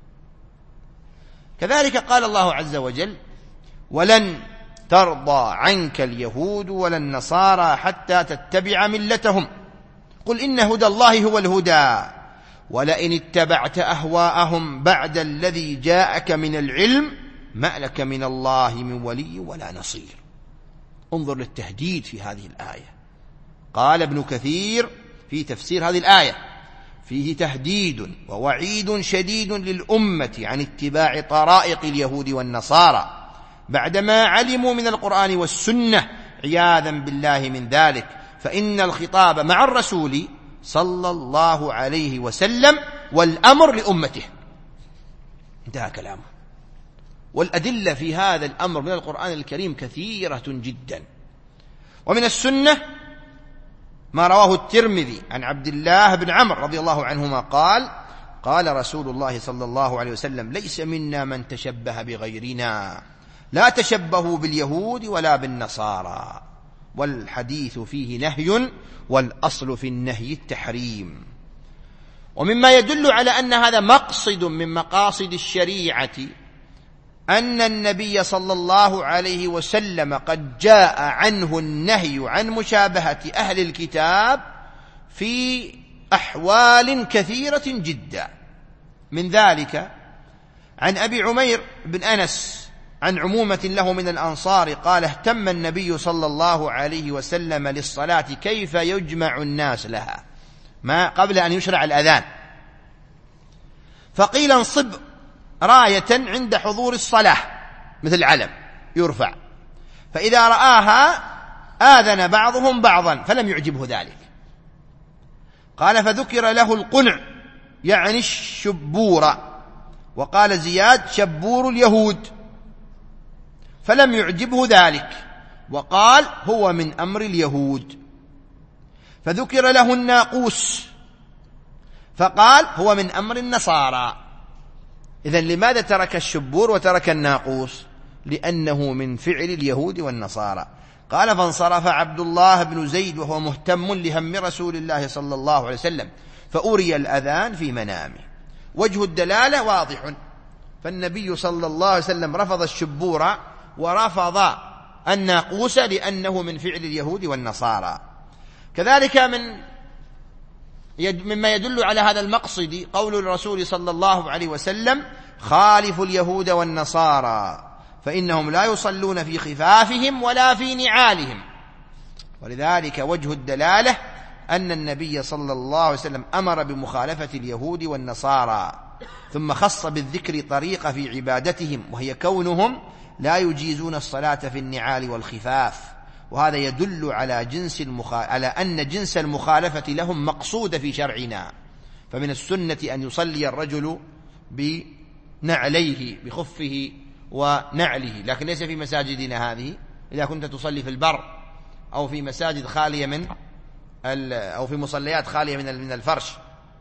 كذلك قال الله عز وجل: ولن ترضى عنك اليهود ولا النصارى حتى تتبع ملتهم قل إن هدى الله هو الهدى ولئن اتبعت أهواءهم بعد الذي جاءك من العلم ما لك من الله من ولي ولا نصير. انظر للتهديد في هذه الآية. قال ابن كثير في تفسير هذه الآية: فيه تهديد ووعيد شديد للأمة عن اتباع طرائق اليهود والنصارى بعدما علموا من القرآن والسنة عياذا بالله من ذلك، فإن الخطاب مع الرسول صلى الله عليه وسلم والأمر لأمته. انتهى كلامه. والأدلة في هذا الأمر من القرآن الكريم كثيرة جدا. ومن السنة ما رواه الترمذي عن عبد الله بن عمرو رضي الله عنهما قال: قال رسول الله صلى الله عليه وسلم: ليس منا من تشبه بغيرنا، لا تشبهوا باليهود ولا بالنصارى. والحديث فيه نهي والأصل في النهي التحريم. ومما يدل على أن هذا مقصد من مقاصد الشريعة أن النبي صلى الله عليه وسلم قد جاء عنه النهي عن مشابهة أهل الكتاب في أحوال كثيرة جدا. من ذلك عن أبي عمير بن أنس عن عمومة له من الأنصار قال: اهتم النبي صلى الله عليه وسلم للصلاة كيف يجمع الناس لها ما قبل أن يشرع الأذان، فقيل انصب راية عند حضور الصلاة مثل علم يرفع، فإذا رآها آذن بعضهم بعضا، فلم يعجبه ذلك. قال: فذكر له القنع يعني الشبور، وقال زياد: شبور اليهود، فلم يعجبه ذلك، وقال: هو من أمر اليهود. فذكر له الناقوس، فقال: هو من أمر النصارى. إذن لماذا ترك الشبور وترك الناقوس؟ لأنه من فعل اليهود والنصارى. قال: فانصرف عبد الله بن زيد وهو مهتم لهم رسول الله صلى الله عليه وسلم، فأري الأذان في منامه. وجه الدلالة واضح، فالنبي صلى الله عليه وسلم رفض الشبور ورفض الناقوس لأنه من فعل اليهود والنصارى. كذلك من مما يدل على هذا المقصد قول الرسول صلى الله عليه وسلم: خالفوا اليهود والنصارى فإنهم لا يصلون في خفافهم ولا في نعالهم. ولذلك وجه الدلالة أن النبي صلى الله عليه وسلم أمر بمخالفة اليهود والنصارى، ثم خص بالذكر طريقة في عبادتهم، وهي كونهم لا يجيزون الصلاة في النعال والخفاف. وهذا يدل على جنس المخ... على أن جنس المخالفة لهم مقصود في شرعنا. فمن السنة أن يصلي الرجل بنعليه بخفه ونعله، لكن ليس في مساجدنا هذه. إذا كنت تصلي في البر أو في مساجد خالية من ال... أو في مصليات خالية من من الفرش.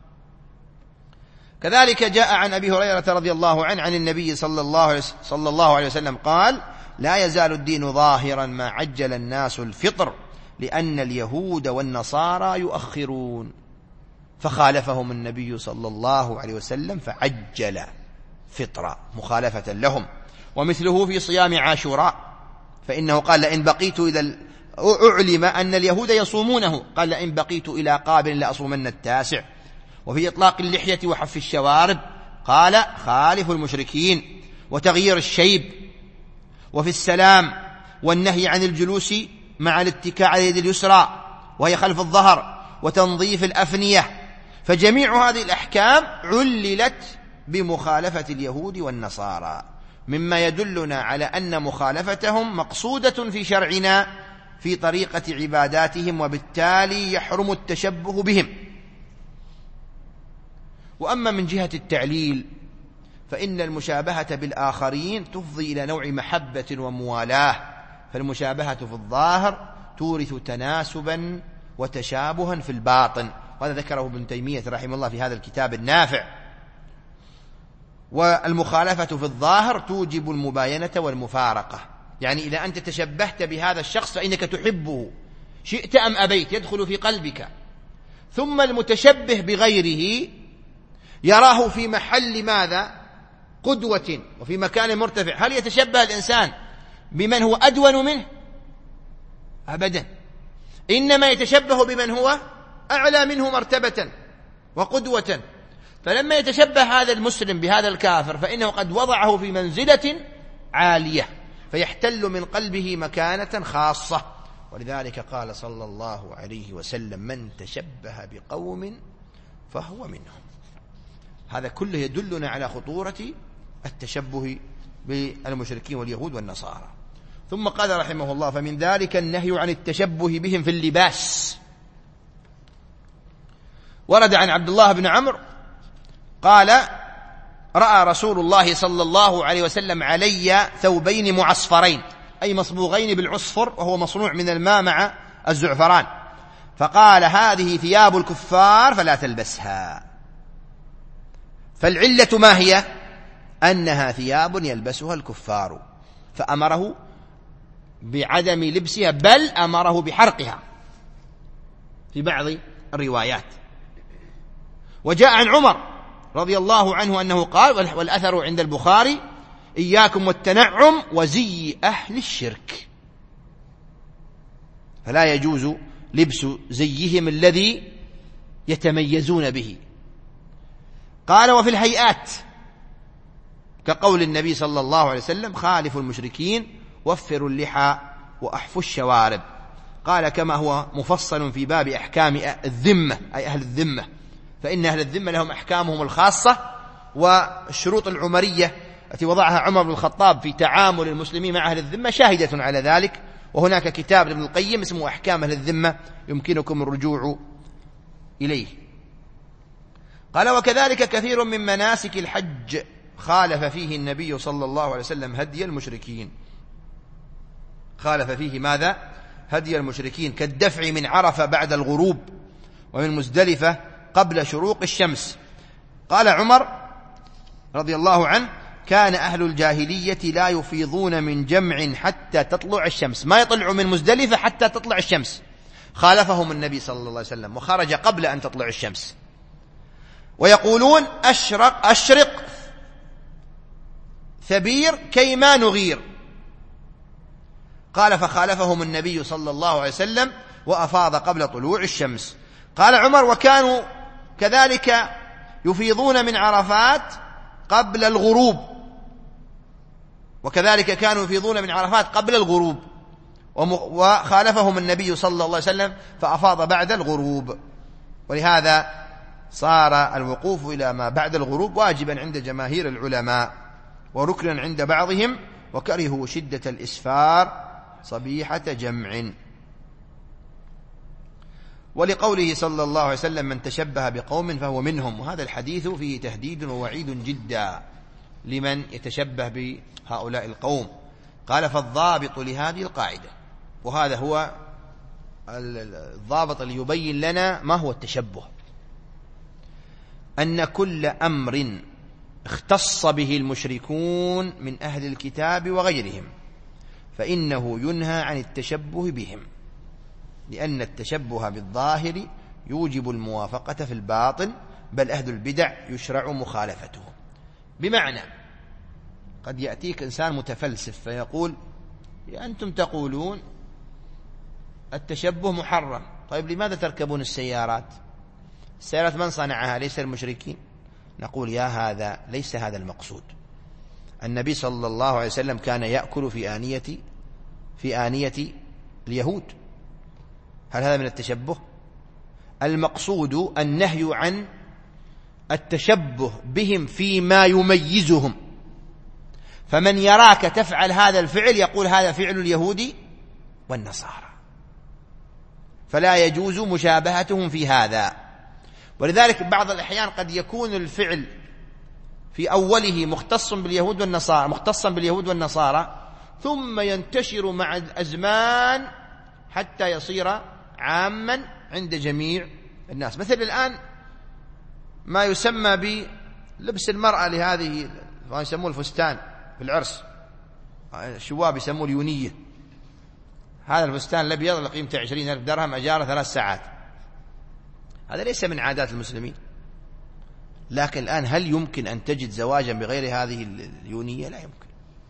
كذلك جاء عن أبي هريرة رضي الله عنه عن النبي صلى الله عليه صلى الله عليه وسلم قال: لا يزال الدين ظاهرا ما عجل الناس الفطر لأن اليهود والنصارى يؤخرون، فخالفهم النبي صلى الله عليه وسلم فعجل فطرا مخالفة لهم. ومثله في صيام عاشوراء، فإنه قال: لئن بقيت إذا أعلم أن اليهود يصومونه، قال: لئن بقيت إلى قابل لأصومن التاسع. وفي إطلاق اللحية وحف الشوارب قال: خالف المشركين. وتغيير الشيب. وفي السلام والنهي عن الجلوس مع الاتكاء على اليد اليسرى وهي خلف الظهر، وتنظيف الأفنية. فجميع هذه الأحكام عللت بمخالفة اليهود والنصارى، مما يدلنا على أن مخالفتهم مقصودة في شرعنا في طريقة عباداتهم، وبالتالي يحرم التشبه بهم. وأما من جهة التعليل فإن المشابهة بالآخرين تفضي إلى نوع محبة وموالاة، فالمشابهة في الظاهر تورث تناسبا وتشابها في الباطن، وهذا ذكره ابن تيمية رحمه الله في هذا الكتاب النافع. والمخالفة في الظاهر توجب المباينة والمفارقة، يعني إذا أنت تشبهت بهذا الشخص فإنك تحبه شئت أم أبيت، يدخل في قلبك. ثم المتشبه بغيره يراه في محل ماذا؟ قدوة وفي مكان مرتفع. هل يتشبه الإنسان بمن هو أدون منه؟ أبدا، إنما يتشبه بمن هو أعلى منه مرتبة وقدوة. فلما يتشبه هذا المسلم بهذا الكافر فإنه قد وضعه في منزلة عالية، فيحتل من قلبه مكانة خاصة. ولذلك قال صلى الله عليه وسلم: من تشبه بقوم فهو منهم. هذا كله يدلنا على خطورة التشبه بالمشركين واليهود والنصارى. ثم قال رحمه الله: فمن ذلك النهي عن التشبه بهم في اللباس. ورد عن عبد الله بن عمرو قال: رأى رسول الله صلى الله عليه وسلم علي ثوبين معصفرين، أي مصبوغين بالعصفر، وهو مصنوع من الماء مع الزعفران، فقال: هذه ثياب الكفار فلا تلبسها. فالعلة ما هي؟ أنها ثياب يلبسها الكفار، فأمره بعدم لبسها، بل أمره بحرقها في بعض الروايات. وجاء عن عمر رضي الله عنه أنه قال، والأثر عند البخاري: إياكم والتنعم وزي أهل الشرك. فلا يجوز لبس زيهم الذي يتميزون به. قال: وفي الهيئات كقول النبي صلى الله عليه وسلم: خالفوا المشركين وفروا اللحى وأحفوا الشوارب. قال: كما هو مفصل في باب أحكام الذمة، أي أهل الذمة، فإن أهل الذمة لهم أحكامهم الخاصة والشروط العمرية التي وضعها عمر بن الخطاب في تعامل المسلمين مع أهل الذمة شاهدة على ذلك. وهناك كتاب لابن القيم اسمه أحكام أهل الذمة يمكنكم الرجوع إليه. قال: وكذلك كثير من مناسك الحج خالف فيه النبي صلى الله عليه وسلم هدي المشركين. خالف فيه ماذا؟ هدي المشركين، كالدفع من عرفة بعد الغروب، ومن مزدلفة قبل شروق الشمس. قال عمر رضي الله عنه: كان أهل الجاهلية لا يفيضون من جمع حتى تطلع الشمس، ما يطلعوا من مزدلفة حتى تطلع الشمس. خالفهم النبي صلى الله عليه وسلم وخرج قبل أن تطلع الشمس. ويقولون: أشرق أشرق ثبير كيما نغير. قال: فخالفهم النبي صلى الله عليه وسلم وأفاض قبل طلوع الشمس. قال عمر: وكانوا كذلك يفيضون من عرفات قبل الغروب، وكذلك كانوا يفيضون من عرفات قبل الغروب، وخالفهم النبي صلى الله عليه وسلم فأفاض بعد الغروب. ولهذا صار الوقوف إلى ما بعد الغروب واجبا عند جماهير العلماء، وركنا عند بعضهم، وكرهوا شدة الإسفار صبيحة جمع. ولقوله صلى الله عليه وسلم: من تشبه بقوم فهو منهم. وهذا الحديث فيه تهديد ووعيد جدا لمن يتشبه بهؤلاء القوم. قال: فالضابط لهذه القاعدة، وهذا هو الضابط اللي يبين لنا ما هو التشبه، أن كل أمر اختص به المشركون من أهل الكتاب وغيرهم فإنه ينهى عن التشبه بهم، لأن التشبه بالظاهر يوجب الموافقة في الباطن، بل أهل البدع يشرع مخالفته. بمعنى قد يأتيك إنسان متفلسف فيقول: أنتم تقولون التشبه محرم، طيب لماذا تركبون السيارات؟ السيارات من صنعها؟ ليس المشركين. نقول: يا هذا ليس هذا المقصود. النبي صلى الله عليه وسلم كان يأكل في آنية في آنية اليهود، هل هذا من التشبه؟ المقصود النهي عن التشبه بهم فيما يميزهم، فمن يراك تفعل هذا الفعل يقول هذا فعل اليهود والنصارى، فلا يجوز مشابهتهم في هذا. ولذلك بعض الأحيان قد يكون الفعل في أوله مختص باليهود والنصارى مختصا باليهود والنصارى ثم ينتشر مع الأزمان حتى يصير عاما عند جميع الناس. مثل الآن ما يسمى بلبس المرأة لهذه، يسموه الفستان في العرس، الشواب يسموه اليونية. هذا الفستان الأبيض اللي قيمته عشرين ألف درهم أجاره ثلاث ساعات، هذا ليس من عادات المسلمين. لكن الآن هل يمكن أن تجد زواجا بغير هذه اليونية؟ لا يمكن،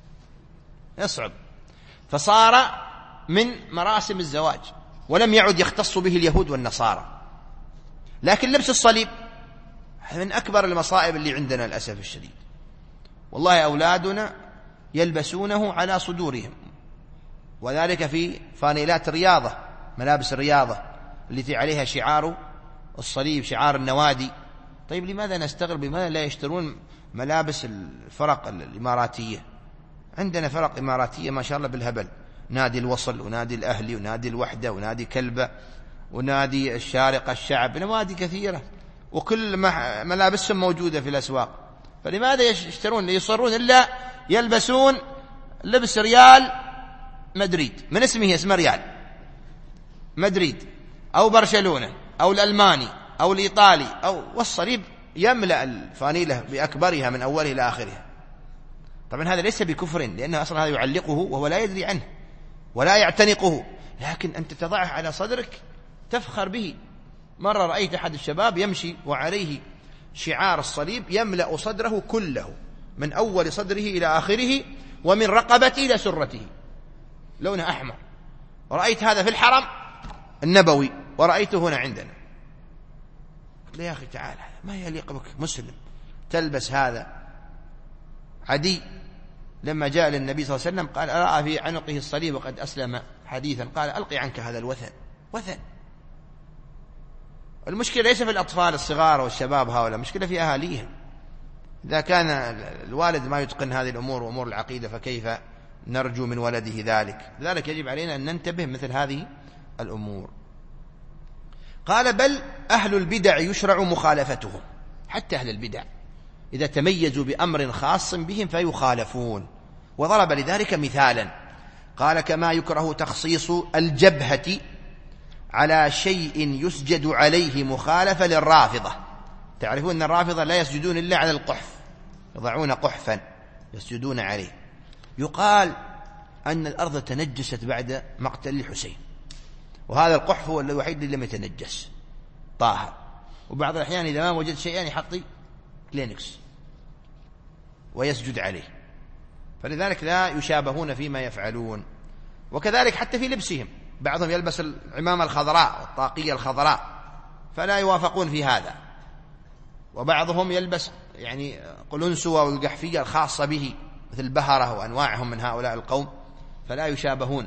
يصعب. فصار من مراسم الزواج، ولم يعد يختص به اليهود والنصارى. لكن لبس الصليب من أكبر المصائب اللي عندنا للأسف الشديد. والله أولادنا يلبسونه على صدورهم، وذلك في فانيلات الرياضة، ملابس الرياضة التي عليها شعار الصليب، شعار النوادي. طيب لماذا نستغرب؟ لماذا لا يشترون ملابس الفرق الإماراتية؟ عندنا فرق إماراتية ما شاء الله بالهبل، نادي الوصل ونادي الأهلي ونادي الوحدة ونادي كلبة ونادي الشارقة الشعب، نوادي كثيرة وكل ملابسهم موجودة في الأسواق. فلماذا يشترون يصرون إلا يلبسون لبس ريال مدريد، من اسمه اسم ريال مدريد أو برشلونة أو الألماني أو الإيطالي أو، والصليب يملأ الفانيلة بأكبرها من أولها إلى آخرها. طبعا هذا ليس بكفر، لأنه أصلا هذا يعلقه وهو لا يدري عنه ولا يعتنقه، لكن أنت تضعه على صدرك تفخر به. مرة رأيت أحد الشباب يمشي وعليه شعار الصليب يملأ صدره كله من أول صدره إلى آخره، ومن رقبته إلى سرته، لونه أحمر. ورأيت هذا في الحرم النبوي ورأيته هنا عندنا. يا أخي تعال، ما يليق بك مسلم تلبس هذا. عدي لما جاء للنبي صلى الله عليه وسلم قال أرى في عنقه الصليب وقد أسلم حديثا، قال ألقي عنك هذا الوثن. وثن. المشكلة ليس في الأطفال الصغار والشباب هؤلاء، المشكلة في أهاليهم. إذا كان الوالد ما يتقن هذه الأمور وأمور العقيدة فكيف نرجو من ولده ذلك؟ لذلك يجب علينا أن ننتبه مثل هذه الأمور. قال بل أهل البدع يشرع مخالفتهم، حتى أهل البدع إذا تميزوا بأمر خاص بهم فيخالفون. وضرب لذلك مثالا، قال كما يكره تخصيص الجبهة على شيء يسجد عليه مخالفة للرافضة. تعرفون أن الرافضة لا يسجدون إلا على القحف، يضعون قحفا يسجدون عليه. يقال أن الأرض تنجست بعد مقتل الحسين، وهذا القحف هو الوحيد اللي لم يتنجس طاهر. وبعض الأحيان إذا ما وجد شيئا يحط كلينكس ويسجد عليه، فلذلك لا يشابهون فيما يفعلون. وكذلك حتى في لبسهم، بعضهم يلبس العمامة الخضراء والطاقية الخضراء فلا يوافقون في هذا، وبعضهم يلبس يعني قلنسوة والقحفية الخاصة به مثل البهرة وأنواعهم من هؤلاء القوم فلا يشابهون.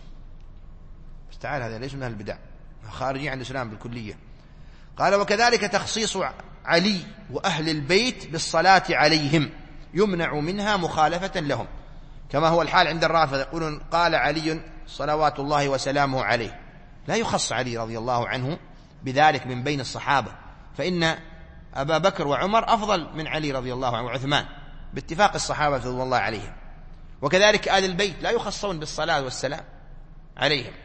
بس تعال، هذا ليس من أهل البدع، خارجين عن الإسلام بالكلية. قال وكذلك تخصيص علي وأهل البيت بالصلاة عليهم يمنع منها مخالفة لهم، كما هو الحال عند الرافضة، يقولون قال علي صلوات الله وسلامه عليه، لا يخص علي رضي الله عنه بذلك من بين الصحابة، فإن أبا بكر وعمر أفضل من علي رضي الله عنه وعثمان باتفاق الصحابة رضي الله عليهم. وكذلك آل البيت لا يخصون بالصلاة والسلام عليهم.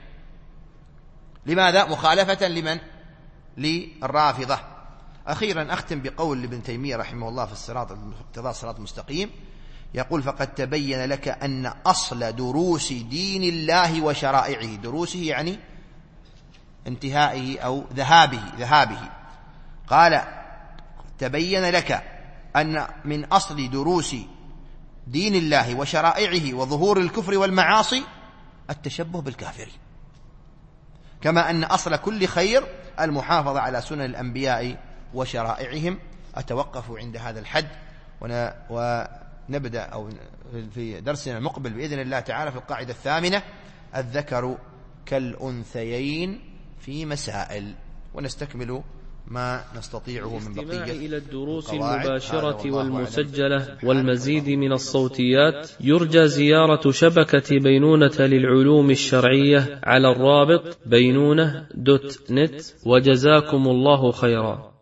لماذا؟ مخالفة لمن؟ للرافضة. أخيرا أختم بقول ابن تيمية رحمه الله في الصراط اقتضاء الصراط المستقيم، يقول فقد تبين لك أن أصل دروس دين الله وشرائعه، دروسه يعني انتهائه أو ذهابه ذهابه قال تبين لك أن من أصل دروس دين الله وشرائعه وظهور الكفر والمعاصي التشبه بالكافرين، كما أن أصل كل خير المحافظة على سنن الأنبياء وشرائعهم. أتوقف عند هذا الحد ونبدأ أو في درسنا المقبل بإذن الله تعالى في القاعدة الثامنة، الذكر كالأنثيين في مسائل، ونستكمل ما نستطيعه من بقية إلى الدروس المباشرة والمسجلة والمزيد من الصوتيات. يرجى زيارة شبكة بينونة للعلوم الشرعية على الرابط بينونة دوت نت، وجزاكم الله خيرا.